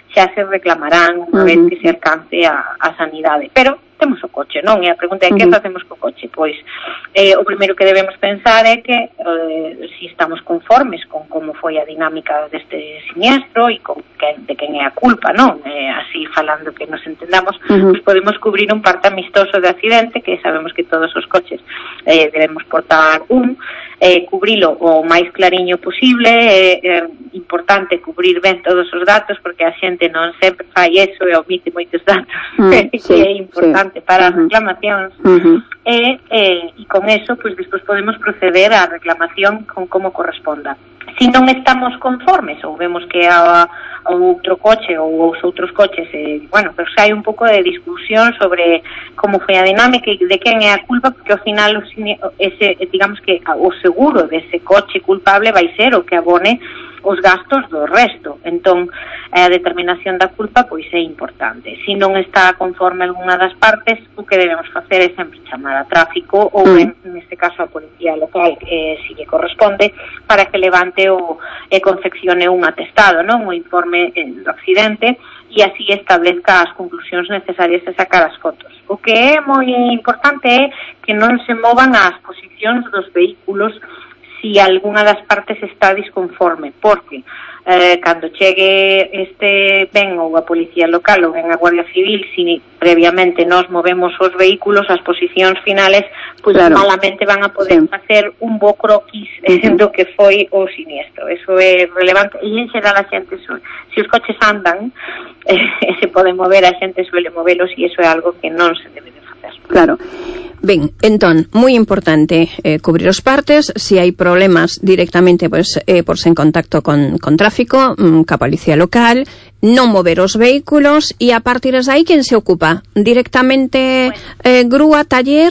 xa se reclamarán unha vez que se alcance a, a sanidade. Pero temos o coche, non? E a pregunta é que facemos co coche? Pois eh, o primeiro que debemos pensar é que eh, si estamos conformes con como foi a dinámica deste siniestro e con que, de quen é a culpa, non? Eh, así falando que nos entendamos, uh-huh. pois podemos cubrir un parte amistoso de accidente, que sabemos que todos os coches eh, debemos portar un, eh, cubrilo o máis clariño posible, é eh, eh, importante cubrir ben todos os datos, porque a xente non sempre fai eso e omite moitos datos, mm, que sí, é importante sí. para as reclamacións, uh-huh. e, e, e con eso, pois, despois podemos proceder á reclamación con como corresponda. Si non estamos conformes ou vemos que a, a outro coche ou os outros coches, eh, bueno, pero xa hai un pouco de discusión sobre como foi a dinámica e de quen é a culpa, porque ao final ese, digamos que o seguro dese coche culpable vai ser o que abone os gastos do resto. Entón, a determinación da culpa pois é importante. Se non está conforme algunha das partes, o que debemos facer é sempre chamar a tráfico ou, en, neste caso, a policía local, eh, si lle corresponde, para que levante o e confeccione un atestado, non? O informe eh, do accidente, e así establezca as conclusións necesarias de sacar as fotos. O que é moi importante é que non se movan as posicións dos vehículos si algunha das partes está disconforme, porque eh, cando chegue este ben ou a policía local ou ben a Guardia Civil, si previamente nos movemos os vehículos, as posicións finales, pois claro. malamente van a poder sí. facer un bo croquis eh, do que foi o siniestro. Eso é relevante, e en xeral a xente, so, se os coches andan, eh, se pode mover, a xente suele movelos, e iso é algo que non se debe de facer. Claro. Ben, entón, moi importante eh, cubrir os partes. Se si hai problemas directamente, pues, eh, porse en contacto con, con tráfico, mm, ca policía local, non mover os vehículos, e a partir de aí, quen se ocupa? Directamente eh, grúa, taller?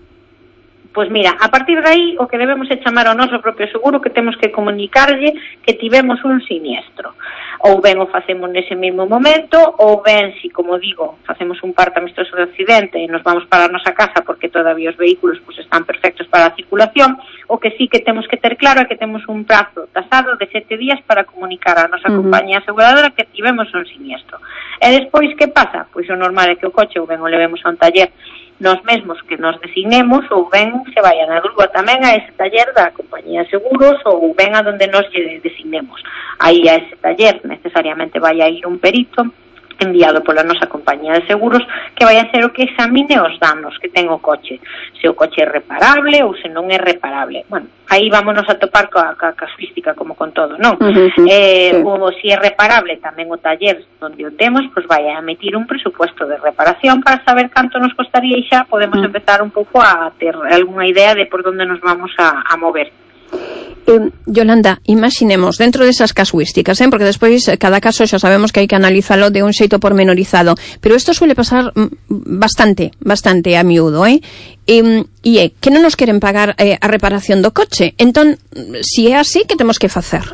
Pois mira, a partir de aí o que debemos é chamar ao noso propio seguro, que temos que comunicarlle que tivemos un siniestro. Ou ben o facemos nese mesmo momento, ou ben, si, como digo, facemos un parte amistoso de accidente e nos vamos para a nosa casa porque todavía os vehículos pues, están perfectos para a circulación, o que sí que temos que ter claro é que temos un prazo tasado de sete días para comunicar á nosa uh-huh. compañía aseguradora que tivemos un siniestro. E despois, que pasa? Pois o normal é que o coche ou ben o levemos a un taller nos mesmos que nos designemos, ou ben se vayan a grúa tamén a ese taller da compañía de seguros, ou ben a donde nos lle designemos. Aí a ese taller necesariamente vai a ir un perito enviado pola nosa compañía de seguros que vai a ser o que examine os danos que ten o coche, se o coche é reparable ou se non é reparable. Bueno, aí vámonos a topar coa, coa casuística como con todo, non? Uh-huh, eh, sí. O se é reparable tamén o taller onde o temos, pois vai a emitir un presupuesto de reparación para saber canto nos costaría, e xa podemos uh-huh. empezar un pouco a ter algunha idea de por onde nos vamos a, a mover. Eh, Yolanda, imaginemos dentro desas casuísticas, eh, porque despois cada caso xa sabemos que hai que analizalo de un xeito pormenorizado, pero isto suele pasar bastante, bastante a miúdo, eh? E, e é que non nos queren pagar eh, a reparación do coche. Entón, si é así, que temos que facer?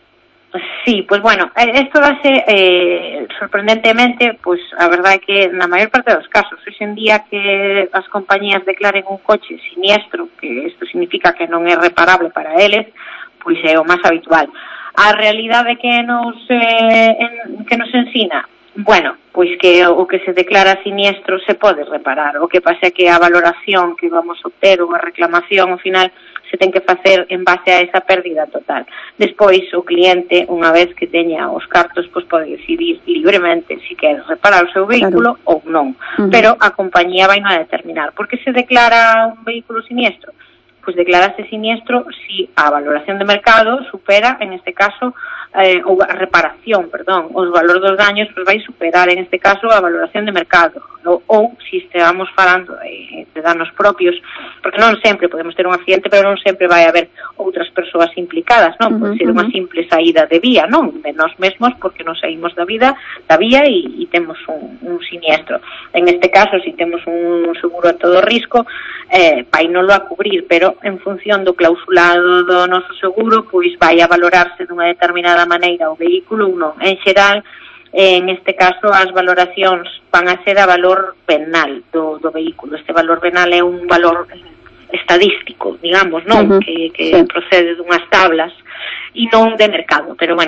Sí, pues bueno, esto dase eh, sorprendentemente, pues a verdade é que na maior parte dos casos, hoxe en día que as compañías declaren un coche siniestro, que isto significa que non é reparable para eles, pois é o máis habitual. A realidade que nos eh, en, que nos ensina, bueno, pois que o que se declara siniestro se pode reparar. O que pasa é que a valoración que vamos a obter ou a reclamación ao final se ten que facer en base a esa pérdida total. Despois, o cliente, unha vez que teña os cartos, pois pode decidir libremente se quer reparar o seu vehículo claro. ou non. Uh-huh. Pero a compañía vai a determinar. Por que se declara un vehículo siniestro? Pois declarase siniestro si a valoración de mercado supera, en este caso, eh, ou a reparación, perdón, os valores dos daños pois vai superar, en este caso, a valoración de mercado. Ou, ou si estamos falando de, de danos propios, porque non sempre podemos ter un accidente, pero non sempre vai haber outras persoas implicadas, non? Pode ser unha simple saída de vía, non? De nós mesmos, porque nos saímos da vida, da vía e, e temos un, un siniestro. En este caso, si temos un seguro a todo risco, eh, vai non lo a cubrir, pero en función do clausulado do noso seguro, pois vai a valorarse dunha determinada maneira o vehículo ou non. En xeral, en este caso, as valoracións van a ser a valor venal do, do vehículo. Este valor venal é un valor estadístico, digamos, non? Uh-huh. Que, que sí. procede dunhas tablas e non de mercado, pero bueno,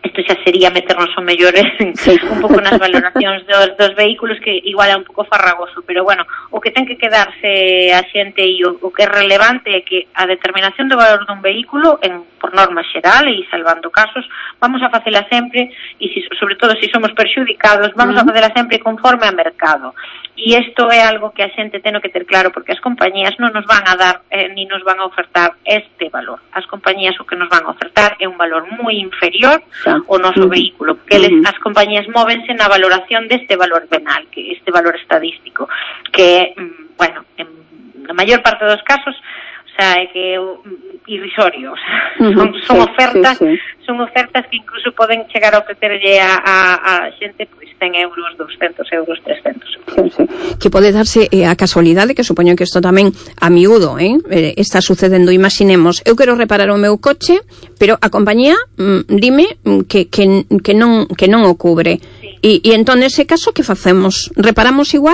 isto xa sería meternos ao mellor en, sí. un pouco nas valoracións dos, dos vehículos, que igual é un pouco farragoso, pero bueno, o que ten que quedarse a xente e o, o que é relevante é que a determinación do valor dun vehículo, en, por norma xeral e salvando casos, vamos a facela sempre, e si, sobre todo se si somos perxudicados, vamos uh-huh. a facela sempre conforme a mercado. E isto é algo que a xente ten que ter claro, porque as compañías non nos van a dar eh, ni nos van a ofertar este valor. As compañías o que nos van a ofertar é un valor moi inferior ao noso uh-huh. vehículo, porque eles, uh-huh. as compañías móvense na valoración deste valor venal, que este valor estadístico, que, bueno, en na maior parte dos casos, o sea, é que é irrisorio, o sea, uh-huh. son, son sí, ofertas, sí, sí. son ofertas que incluso poden chegar a ofrecerlle a, a, a xente pois cen euros, doscientos euros, trescentos euros. Sí, sí. Que pode darse eh, a casualidade, que supoño que isto tamén a miúdo, eh, eh, está sucedendo. Imaginemos, eu quero reparar o meu coche, pero a compañía mm, dime que, que, que, non, que non o cubre. Sí. E, e entón, nese caso, que facemos? Reparamos igual?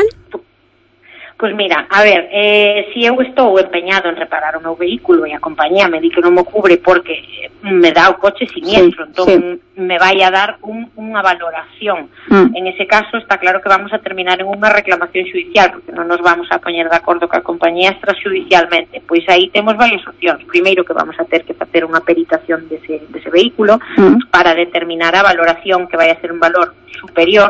Pois mira, a ver, eh, si eu estou empeñado en reparar o meu vehículo e a compañía me di que non me cubre porque me dá o coche siniestro, sí, entón sí. me vai a dar un, unha valoración. Mm. En ese caso está claro que vamos a terminar en unha reclamación judicial, porque non nos vamos a poñer de acordo ca compañía extrajudicialmente. Pois aí temos varias opcións. Primeiro, que vamos a ter que facer unha peritación dese, dese vehículo mm. para determinar a valoración, que vai a ser un valor superior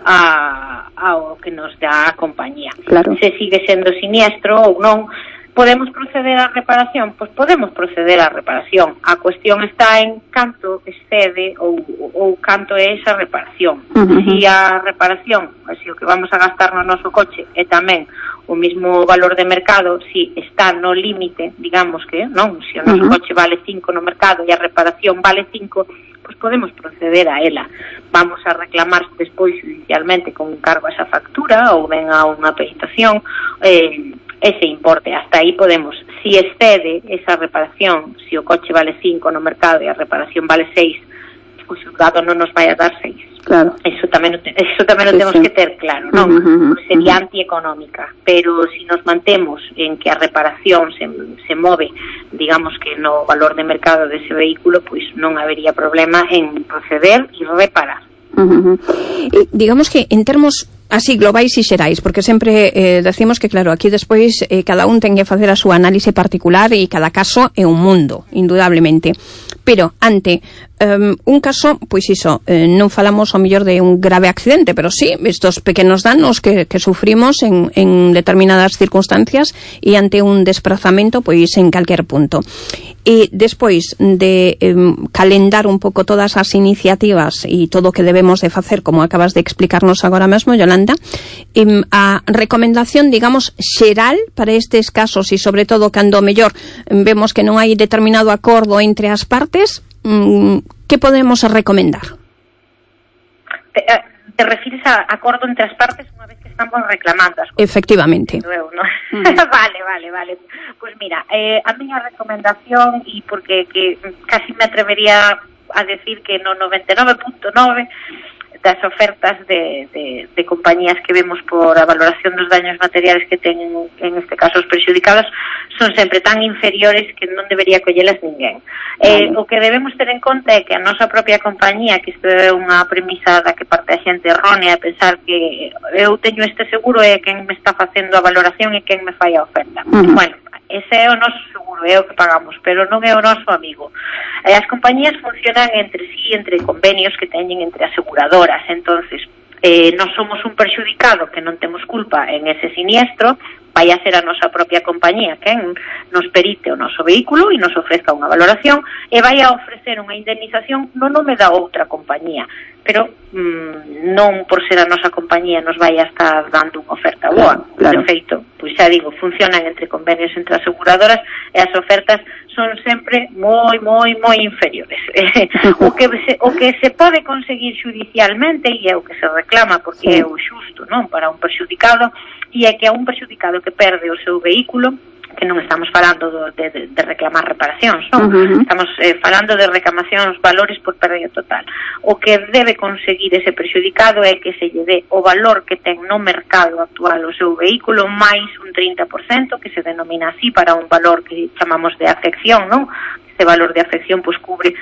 a, ao que nos dá a compañía. Claro. Se sigue sendo siniestro ou non, podemos proceder á reparación? Pois podemos proceder á reparación. A cuestión está en canto excede ou, ou canto é esa reparación. Uh-huh. Si a reparación, así o que vamos a gastar no noso coche, é tamén o mismo valor de mercado, si está no límite, digamos que, non, se o noso uh-huh. coche vale cinco no mercado e a reparación vale cinco, pois podemos proceder a ela. Vamos a reclamar despois judicialmente con cargo a esa factura ou ben a unha peritación eh, ese importe. Hasta aí podemos. Si excede esa reparación, si o coche vale cinco no mercado e a reparación vale seis, o xulgado non nos vai a dar seis. Claro. Eso tamén, eso tamén lo sí, temos sí. que ter claro, non? Uh-huh, uh-huh. Sería antieconómica, pero si nos mantemos en que a reparación se, se move, digamos que no valor de mercado dese vehículo, pois non habería problema en proceder e reparar. Uh-huh. Eh, digamos que en termos así globais e xerais, porque sempre eh, decimos que claro, aquí despois eh, cada un ten que facer a súa análise particular e cada caso é un mundo, indudablemente. Pero ante um, un caso, pois iso, eh, non falamos ao mellor de un grave accidente, pero sí, estos pequenos danos que, que sufrimos en, en determinadas circunstancias e ante un desplazamento, pois en calquer punto. E despois de eh, calendar un pouco todas as iniciativas e todo o que debemos de facer, como acabas de explicarnos agora mesmo, Yolanda, eh, a recomendación, digamos, xeral para estes casos e sobre todo cando mellor vemos que non hai determinado acordo entre as partes, mm, que podemos recomendar? Te, te refires a acordo entre as partes unha vez que estamos reclamando as cousas? Efectivamente. Eu, ¿no? Mm. Vale, vale, vale. Pues mira, eh, a miña recomendación, e porque que casi me atrevería a decir que no noventa e nove punto nove das ofertas de, de, de compañías que vemos por a valoración dos daños materiales que teñen, en este caso os perxudicados, son sempre tan inferiores que non debería collelas ninguén. Eh, o que debemos ter en conta é que a nosa propia compañía, que isto é unha premisa da que parte a xente errónea, pensar que eu teño este seguro e quen me está facendo a valoración e quen me fai a oferta. Uh-huh. Bueno, ese é o noso seguro, é o que pagamos, pero non é o noso amigo. E as compañías funcionan entre sí, entre convenios que teñen entre aseguradoras. Entonces, eh, non somos un perxudicado que non temos culpa en ese siniestro, vai a ser a nosa propia compañía quen nos perite o noso vehículo e nos ofrezca unha valoración e vai a ofrecer unha indemnización no nome da outra compañía, pero mmm, non por ser a nosa compañía nos vai a estar dando unha oferta boa. Claro. De feito, pois xa digo, funcionan entre convenios entre aseguradoras e as ofertas son sempre moi, moi, moi inferiores. o, que se, o que se pode conseguir judicialmente, e é o que se reclama porque sí. é o xusto, non, para un perxudicado, e é que a un perxudicado que perde o seu vehículo, que non estamos falando do, de, de, de reclamar reparacións, non? Uh-huh. Estamos eh, falando de reclamacións valores por pérdida total. O que debe conseguir ese perxudicado é que se lle dé o valor que ten no mercado actual o seu vehículo máis un trinta por cento, que se denomina así para un valor que chamamos de afección, non? Este valor de afección pois cubre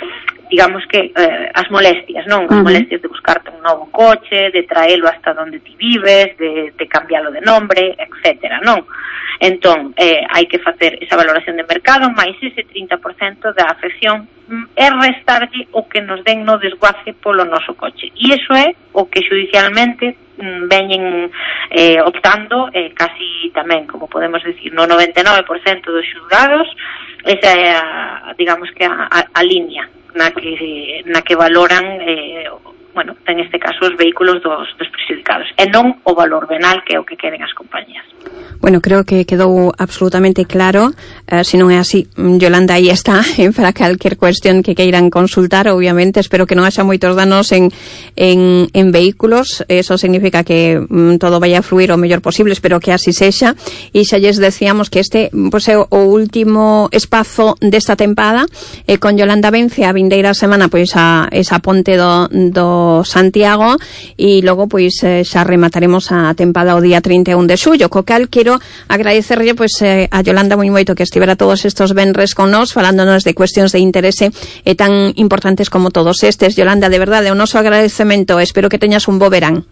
digamos que eh, as molestias, non? As uh-huh. molestias de buscarte un novo coche, de traelo hasta onde ti vives, de, de cambialo de nombre, etcétera, non? Entón, eh, hai que facer esa valoración de mercado, máis ese trinta por cento da afección é restarlle o que nos den no desguace polo noso coche. E iso é o que judicialmente veñen eh, optando eh, casi tamén, como podemos decir, no noventa e nove por cento dos xulgados. Esa é a, digamos que a, a, a línea na que na que valoran eh, bueno, en este caso os vehículos dos, dos prexudicados e non o valor venal, que é o que queren as compañías. Bueno, creo que quedou absolutamente claro. Uh, se non é así, Yolanda, aí está, eh, para calquer cuestión que queiran consultar, obviamente. Espero que non haxa moitos danos en, en, en vehículos. Eso significa que mm, todo vai a fluir o mellor posible. Espero que así sexa. E xa lles decíamos que este pues, é o último espazo desta tempada. Eh, con Yolanda Vence, a vindeira semana, pois a esa ponte do, do Santiago, e logo pois eh, xa remataremos a tempada o día trinta e un de xullo. Co cal quero agradecerlle pois eh, a Yolanda moi moito que estivera todos estos venres con nós falándonos de cuestións de interese e tan importantes como todos estes. Yolanda, de verdade, o noso agradecemento. Espero que teñas un bo verán.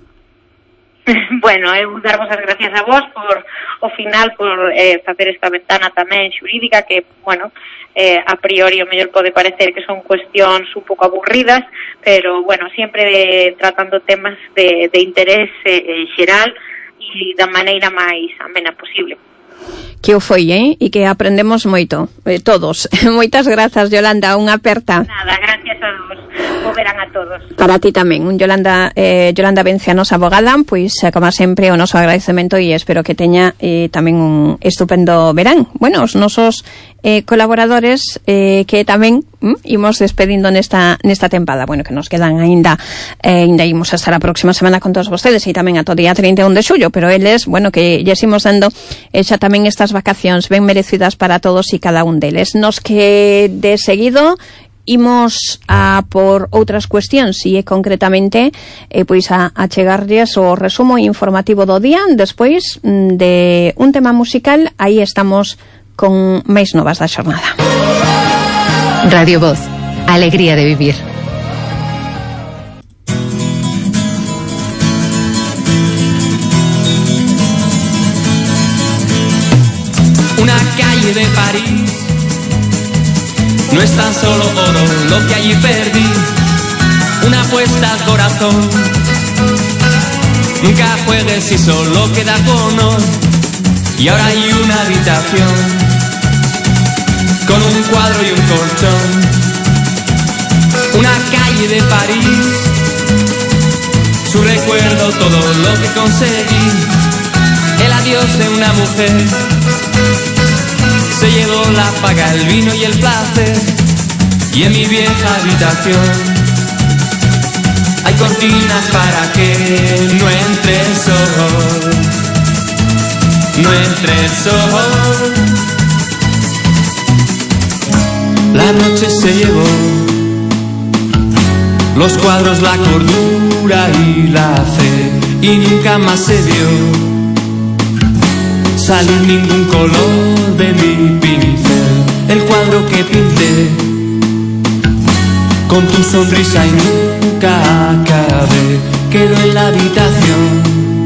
Bueno, eu darvos as gracias a vos por o final, por eh, facer esta ventana tamén xurídica que, bueno, eh, a priori o mellor pode parecer que son cuestións un pouco aburridas, pero, bueno, sempre tratando temas de, de interés eh, xeral e da maneira máis amena posible. Que o foi, eh? E que aprendemos moito, eh, todos. Moitas grazas, Yolanda, unha aperta. Nada, gracias a vos. Bo verán a todos. Para ti tamén, un Yolanda eh, Yolanda Vence, a nosa abogada, pois, como sempre, o noso agradecemento e espero que teña eh, tamén un estupendo verán. Bueno, os nosos eh, colaboradores eh, que tamén mm, imos despedindo nesta nesta tempada. Bueno, que nos quedan aínda eh, aínda imos a estar a próxima semana con todos vostedes e tamén a todo día trinta e un de xullo, pero eles, bueno, que lles imos dando eh, xa tamén estas vacacións ben merecidas para todos e cada un deles. Nos que de seguido imos a por outras cuestións e concretamente eh, pois a, a chegarlles o resumo informativo do día despois de un tema musical. Aí estamos con máis novas da xornada. Radio Voz, alegría de vivir. Una calle de París no es tan solo oro lo que allí perdí, una apuesta al corazón. Nunca juegues si solo queda tu honor. Y ahora hay una habitación con un cuadro y un colchón. Una calle de París, su recuerdo, todo lo que conseguí. El adiós de una mujer se llevó la paga, el vino y el placer. Y en mi vieja habitación hay cortinas para que no entre el sol, no entre el sol. La noche se llevó los cuadros, la cordura y la fe, y nunca más se vio salir ningún color de mi pincel. El cuadro que pinté con tu sonrisa y nunca acabé quedó en la habitación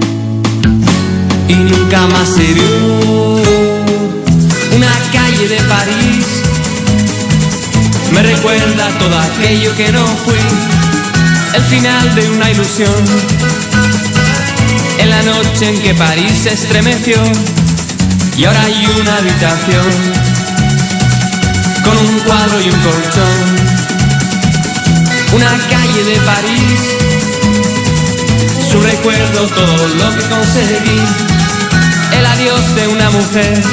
y nunca más se vio. Una calle de París me recuerda todo aquello que no fui, el final de una ilusión, en la noche en que París se estremeció. Y ahora hay una habitación con un cuadro y un colchón. Una calle de París, su recuerdo, todo lo que conseguí. El adiós de una mujer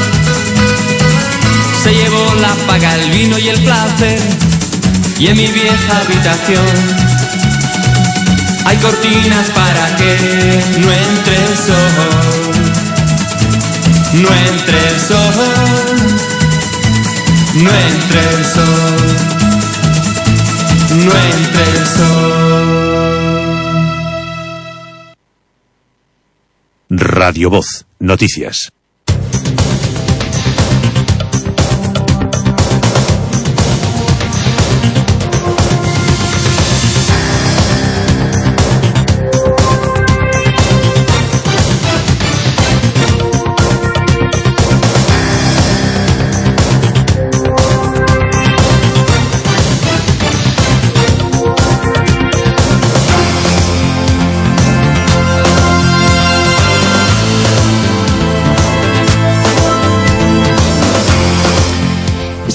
se llevó la paga, el vino y el placer. Y en mi vieja habitación hay cortinas para que no entre el sol, no entre el sol, no entre el sol, no entre el sol. Radio Voz, noticias.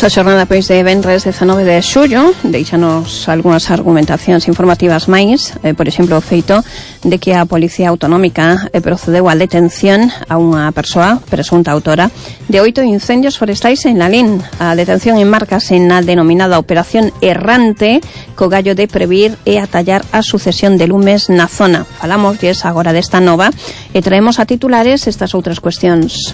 Nesta xornada pois de venres dezanove de xullo deixanos algunhas argumentacións informativas máis, eh, por exemplo, o feito de que a Policía Autonómica eh, procedeu á detención a unha persoa presunta autora de oito incendios forestais en Lalín. A detención enmarcase na denominada Operación Errante, co gallo de previr e atallar a sucesión de lumes na zona. Falamos yes, agora desta nova e traemos a titulares estas outras cuestións.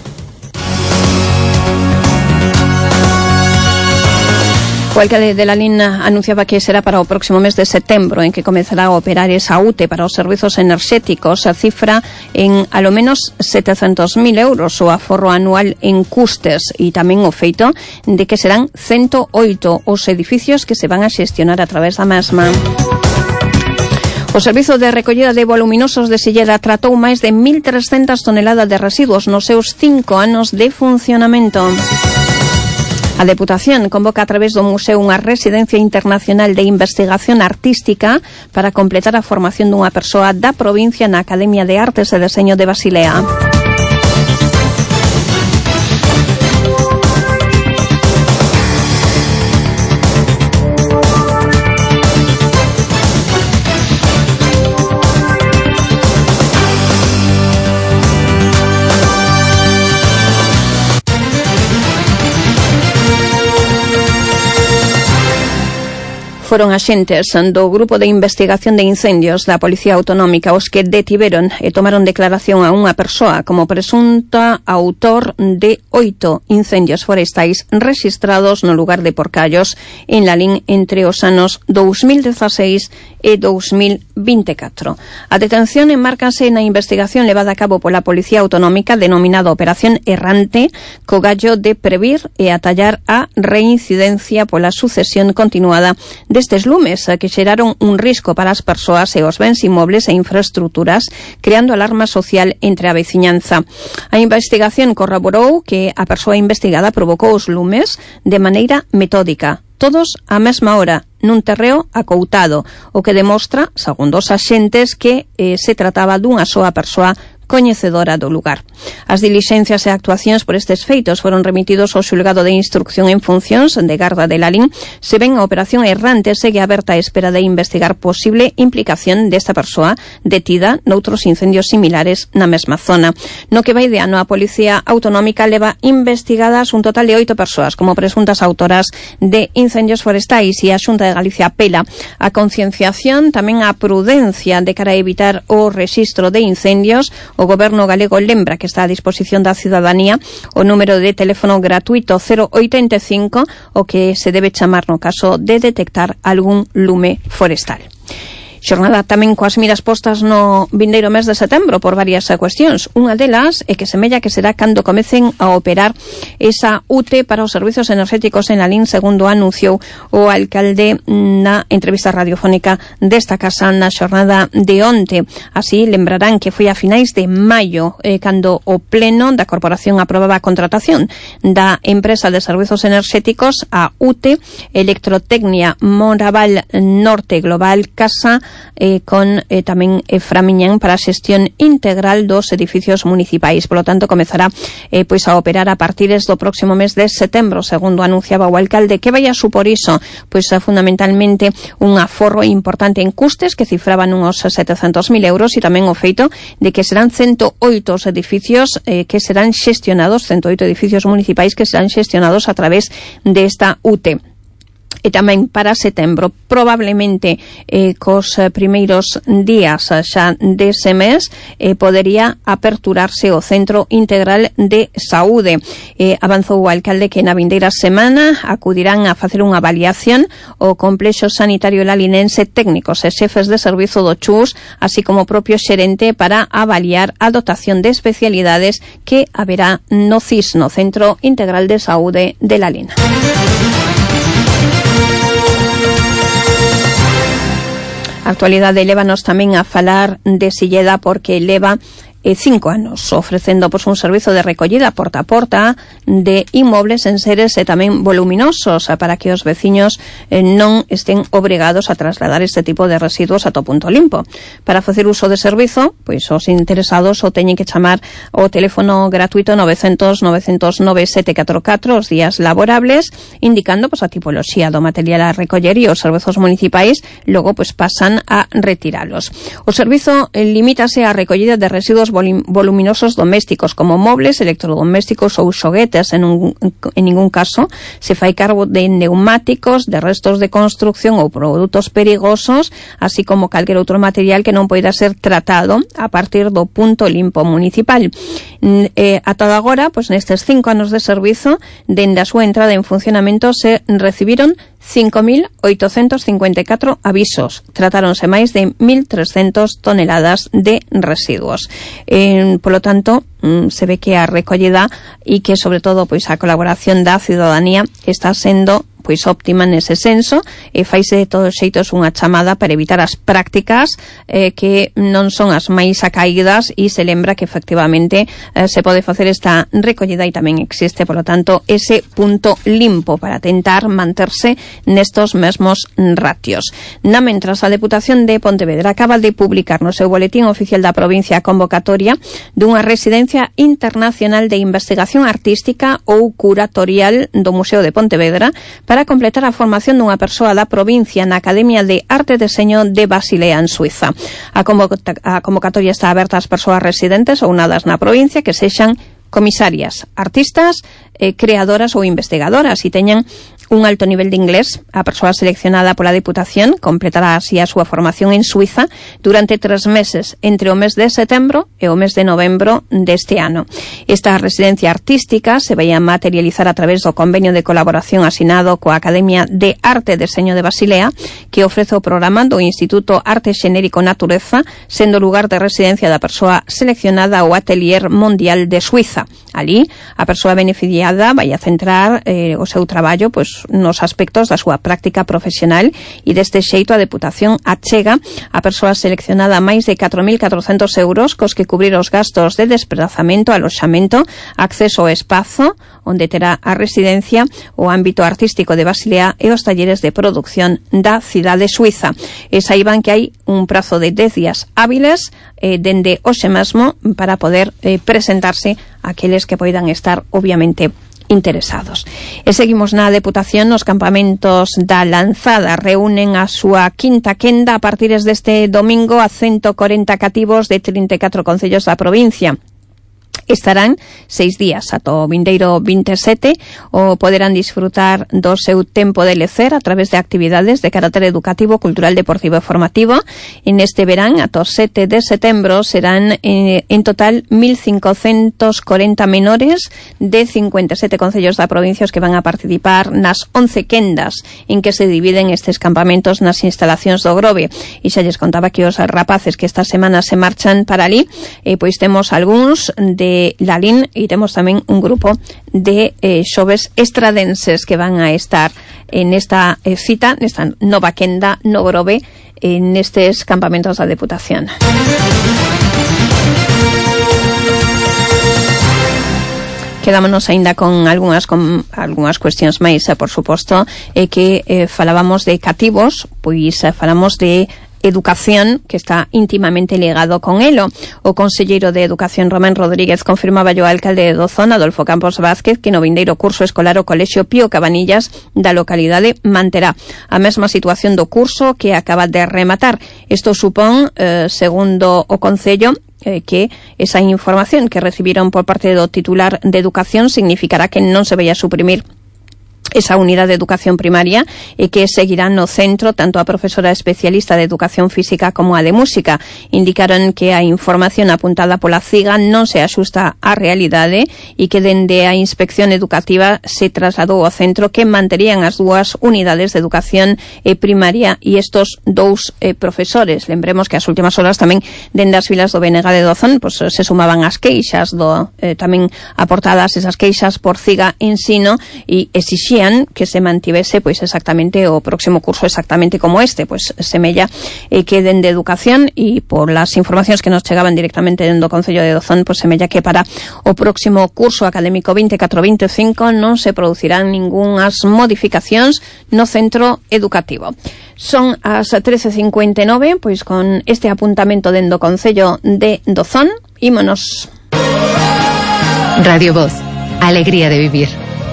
O alcalde de Lalín anunciaba que será para o próximo mes de setembro en que comezará a operar esa U T E para os servizos enerxéticos. A cifra en alo menos setecentos mil euros o aforro anual en custes e tamén o feito de que serán ciento oito os edificios que se van a xestionar a través da mesma. O Servizo de Recollida de Voluminosos de Silleda tratou máis de mil trescentas toneladas de residuos nos seus cinco anos de funcionamento. A Deputación convoca a través do Museo unha residencia internacional de investigación artística para completar a formación dunha persoa da provincia na Academia de Artes e Deseño de Basilea. Foron axentes do Grupo de Investigación de Incendios da Policía Autonómica os que detiveron e tomaron declaración a unha persoa como presunta autor de oito incendios forestais rexistrados no lugar de Porcallos en Lalín entre os anos dous mil dezaseis e dous mil vinte e catro. A detención enmárcase na investigación levada a cabo pola Policía Autonómica denominada Operación Errante, co gallo de previr e atallar a reincidencia pola sucesión continuada destes lumes que xeraron un risco para as persoas e os bens inmobles e infraestructuras, creando alarma social entre a veciñanza. A investigación corroborou que a persoa investigada provocou os lumes de maneira metódica, todos á mesma hora, nun terreo acoutado, o que demostra, segundo os axentes, que eh, se trataba dunha soa persoa coñecedora do lugar. As dilixencias e actuacións por estes feitos foron remitidos ao xulgado de instrucción en funcións de Garda de Lalín, se ben a Operación Errante segue aberta a espera de investigar posible implicación desta persoa detida noutros incendios similares na mesma zona. No que vai de ano, a Policía Autonómica leva investigadas un total de oito persoas como presuntas autoras de incendios forestais e a Xunta de Galicia apela a concienciación, tamén a prudencia de cara a evitar o rexistro de incendios. O Goberno galego lembra que está a disposición da cidadanía o número de teléfono gratuito cero oitenta e cinco, o que se debe chamar no caso de detectar algún lume forestal. Xornada tamén coas miras postas no vindeiro mes de setembro por varias cuestións. Unha delas é que semella que será cando comecen a operar esa U T E para os servizos enerxéticos en Lalín, segundo anunciou o alcalde na entrevista radiofónica desta casa na xornada de onte. Así, lembrarán que foi a finais de maio eh, cando o pleno da corporación aprobaba a contratación da empresa de servizos enerxéticos a U T E Electrotecnia Moraval Norte Global Casa Eh, con eh, tamén eh, Framiñán para a xestión integral dos edificios municipais. Por lo tanto, comezará eh, pois a operar a partir do próximo mes de setembro, segundo anunciaba o alcalde. Que vai a supor iso? Pois eh, fundamentalmente un aforro importante en custes que cifraban uns setecentos mil euros e tamén o feito de que serán ciento oito os edificios eh, que serán xestionados, ciento oito edificios municipais que serán xestionados a través desta U T E. E tamén para setembro, probablemente eh, cos eh, primeiros días xa dese mes eh, podería aperturarse o Centro Integral de Saúde. Eh, avanzou o alcalde que na vindeira semana acudirán a facer unha avaliación o complexo sanitario lalinense, técnicos e xefes de servizo do Chus, así como o propio xerente, para avaliar a dotación de especialidades que haberá no C I S, no Centro Integral de Saúde de Lalín. A actualidade lévanos tamén a falar de Silleda, porque leva eh, cinco anos, ofrecendo pois, un servizo de recollida porta a porta de inmobles en seres e tamén voluminosos para que os veciños eh, non estén obrigados a trasladar este tipo de residuos a to punto limpo. Para facer uso de servizo, pois os interesados o teñen que chamar o teléfono gratuito novecientos, novecientos nove, sete catro catro os días laborables, indicando pois, a tipoloxía do material a recoller e os servizos municipais logo pois, pasan a retiralos. O servizo eh, limítase á recollida de residuos voluminosos domésticos como mobles, electrodomésticos ou xoguetes. En, un, en ningún caso se fai cargo de neumáticos, de restos de construcción ou produtos perigosos, así como calquer outro material que non poida ser tratado a partir do punto limpo municipal. Eh, ata agora, pois nestes cinco anos de servizo, dende a súa entrada en funcionamento se recibiron cinco mil oitocentos cincuenta e catro avisos. Tratáronse máis de mil trescentas toneladas de residuos. Eh, polo tanto, se ve que a recollida e que, sobre todo, pois a colaboración da ciudadanía está sendo pois óptima nese senso, e faise de todos xeitos unha chamada para evitar as prácticas eh, que non son as máis acaídas, e se lembra que efectivamente eh, se pode facer esta recollida e tamén existe, polo tanto, ese punto limpo para tentar manterse nestos mesmos ratios. Na mentras, a Deputación de Pontevedra acaba de publicar no seu boletín oficial da provincia a convocatoria dunha residencia internacional de investigación artística ou curatorial do Museo de Pontevedra para completar a formación dunha persoa da provincia na Academia de Arte e Deseño de Basilea, en Suiza. A, a convocatoria está aberta ás persoas residentes ou nadas na provincia que sexan comisarias, artistas, eh, creadoras ou investigadoras e teñan un alto nivel de inglés. A persoa seleccionada pola Deputación completará así a súa formación en Suiza durante tres meses, entre o mes de setembro e o mes de novembro deste ano. Esta residencia artística se vai a materializar a través do convenio de colaboración asinado coa Academia de Arte e Deseño de Basilea, que ofrece o programa do Instituto Arte Xenérico Natureza, sendo lugar de residencia da persoa seleccionada o Atelier Mundial de Suiza. Ali, a persoa beneficiada vai a centrar eh, o seu traballo pois, nos aspectos da súa práctica profesional, e deste xeito a Deputación achega a persoa seleccionada máis de catro mil catrocentos euros cos que cubrir os gastos de desplazamento, aloxamento, acceso ao espazo onde terá a residencia, o ámbito artístico de Basilea e os talleres de produción da cidade suiza. E saiban que hai un prazo de dez días hábiles eh, dende hoxe mesmo para poder eh, presentarse aqueles que poidan estar, obviamente, interesados. E seguimos na Deputación. Nos campamentos da Lanzada reúnen a súa quinta quenda a partir deste domingo a ciento corenta cativos de trinta e catro concellos da provincia. Estarán seis días ata o vindeiro vinte e sete, ou poderán disfrutar do seu tempo de lecer a través de actividades de carácter educativo, cultural, deportivo e formativo. En este verán, ata o sete de setembro, serán eh, en total mil cincocentos corenta menores de cincuenta e sete concellos da provincia os que van a participar nas once quendas en que se dividen estes campamentos nas instalacións do Grove. E xa lles contaba que os rapaces que esta semana se marchan para ali, eh, pois temos algúns de Lalín e temos tamén un grupo de eh, xoves estradenses que van a estar en esta eh, cita, nesta nova quenda no Grove, en estes campamentos da Deputación. Quedámonos aínda con algunhas con algunhas cuestións máis, eh, por suposto, eh, que eh, falábamos de cativos, pois eh, falamos de educación, que está íntimamente ligado con elo. O conselleiro de Educación, Román Rodríguez, confirmaba o alcalde de Dozón, Adolfo Campos Vázquez, que no vindeiro curso escolar o Colexio Pío Cabanillas da localidade manterá a mesma situación do curso que acaba de rematar. Isto supón, eh, segundo o Concello, eh, que esa información que recibiron por parte do titular de Educación significará que non se vai a suprimir esa unidade de educación primaria e que seguirá no centro tanto a profesora especialista de educación física como a de música. Indicaron que a información apuntada pola CIGA non se axusta á realidade e que dende a inspección educativa se trasladou ao centro que manterían as dúas unidades de educación eh, primaria e estos dous eh, profesores. Lembremos que as últimas horas tamén dende as filas do B N G de Dozón pues, se sumaban as queixas do, eh, tamén aportadas esas queixas por CIGA Ensino e exixían querían que se mantivese pois exactamente o próximo curso exactamente como este, pois semella eh, que dende Educación e por las informacións que nos chegaban directamente dentro do Concello de Dozón, pois semella que para o próximo curso académico vinte e catro vinte e cinco non se producirán ningunhas modificacións no centro educativo. Son as trece cincuenta e nove, pois con este apuntamento dentro do Concello de Dozón, ímonos. Radio Voz, alegría de vivir.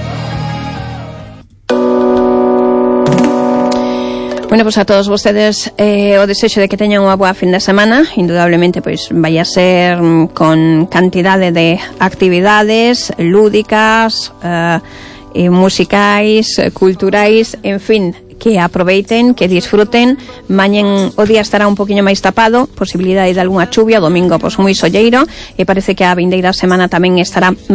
Bueno, pues a todos vostedes eh, o desexo de que teñan unha boa fin de semana. Indudablemente, pois vai a ser con cantidade de actividades lúdicas, eh, e musicais, culturais, en fin, que aproveiten, que disfruten. Mañen o día estará un poquinho máis tapado, posibilidade de algunha chuvia, o domingo pois moi solleiro, e parece que a vindeira semana tamén estará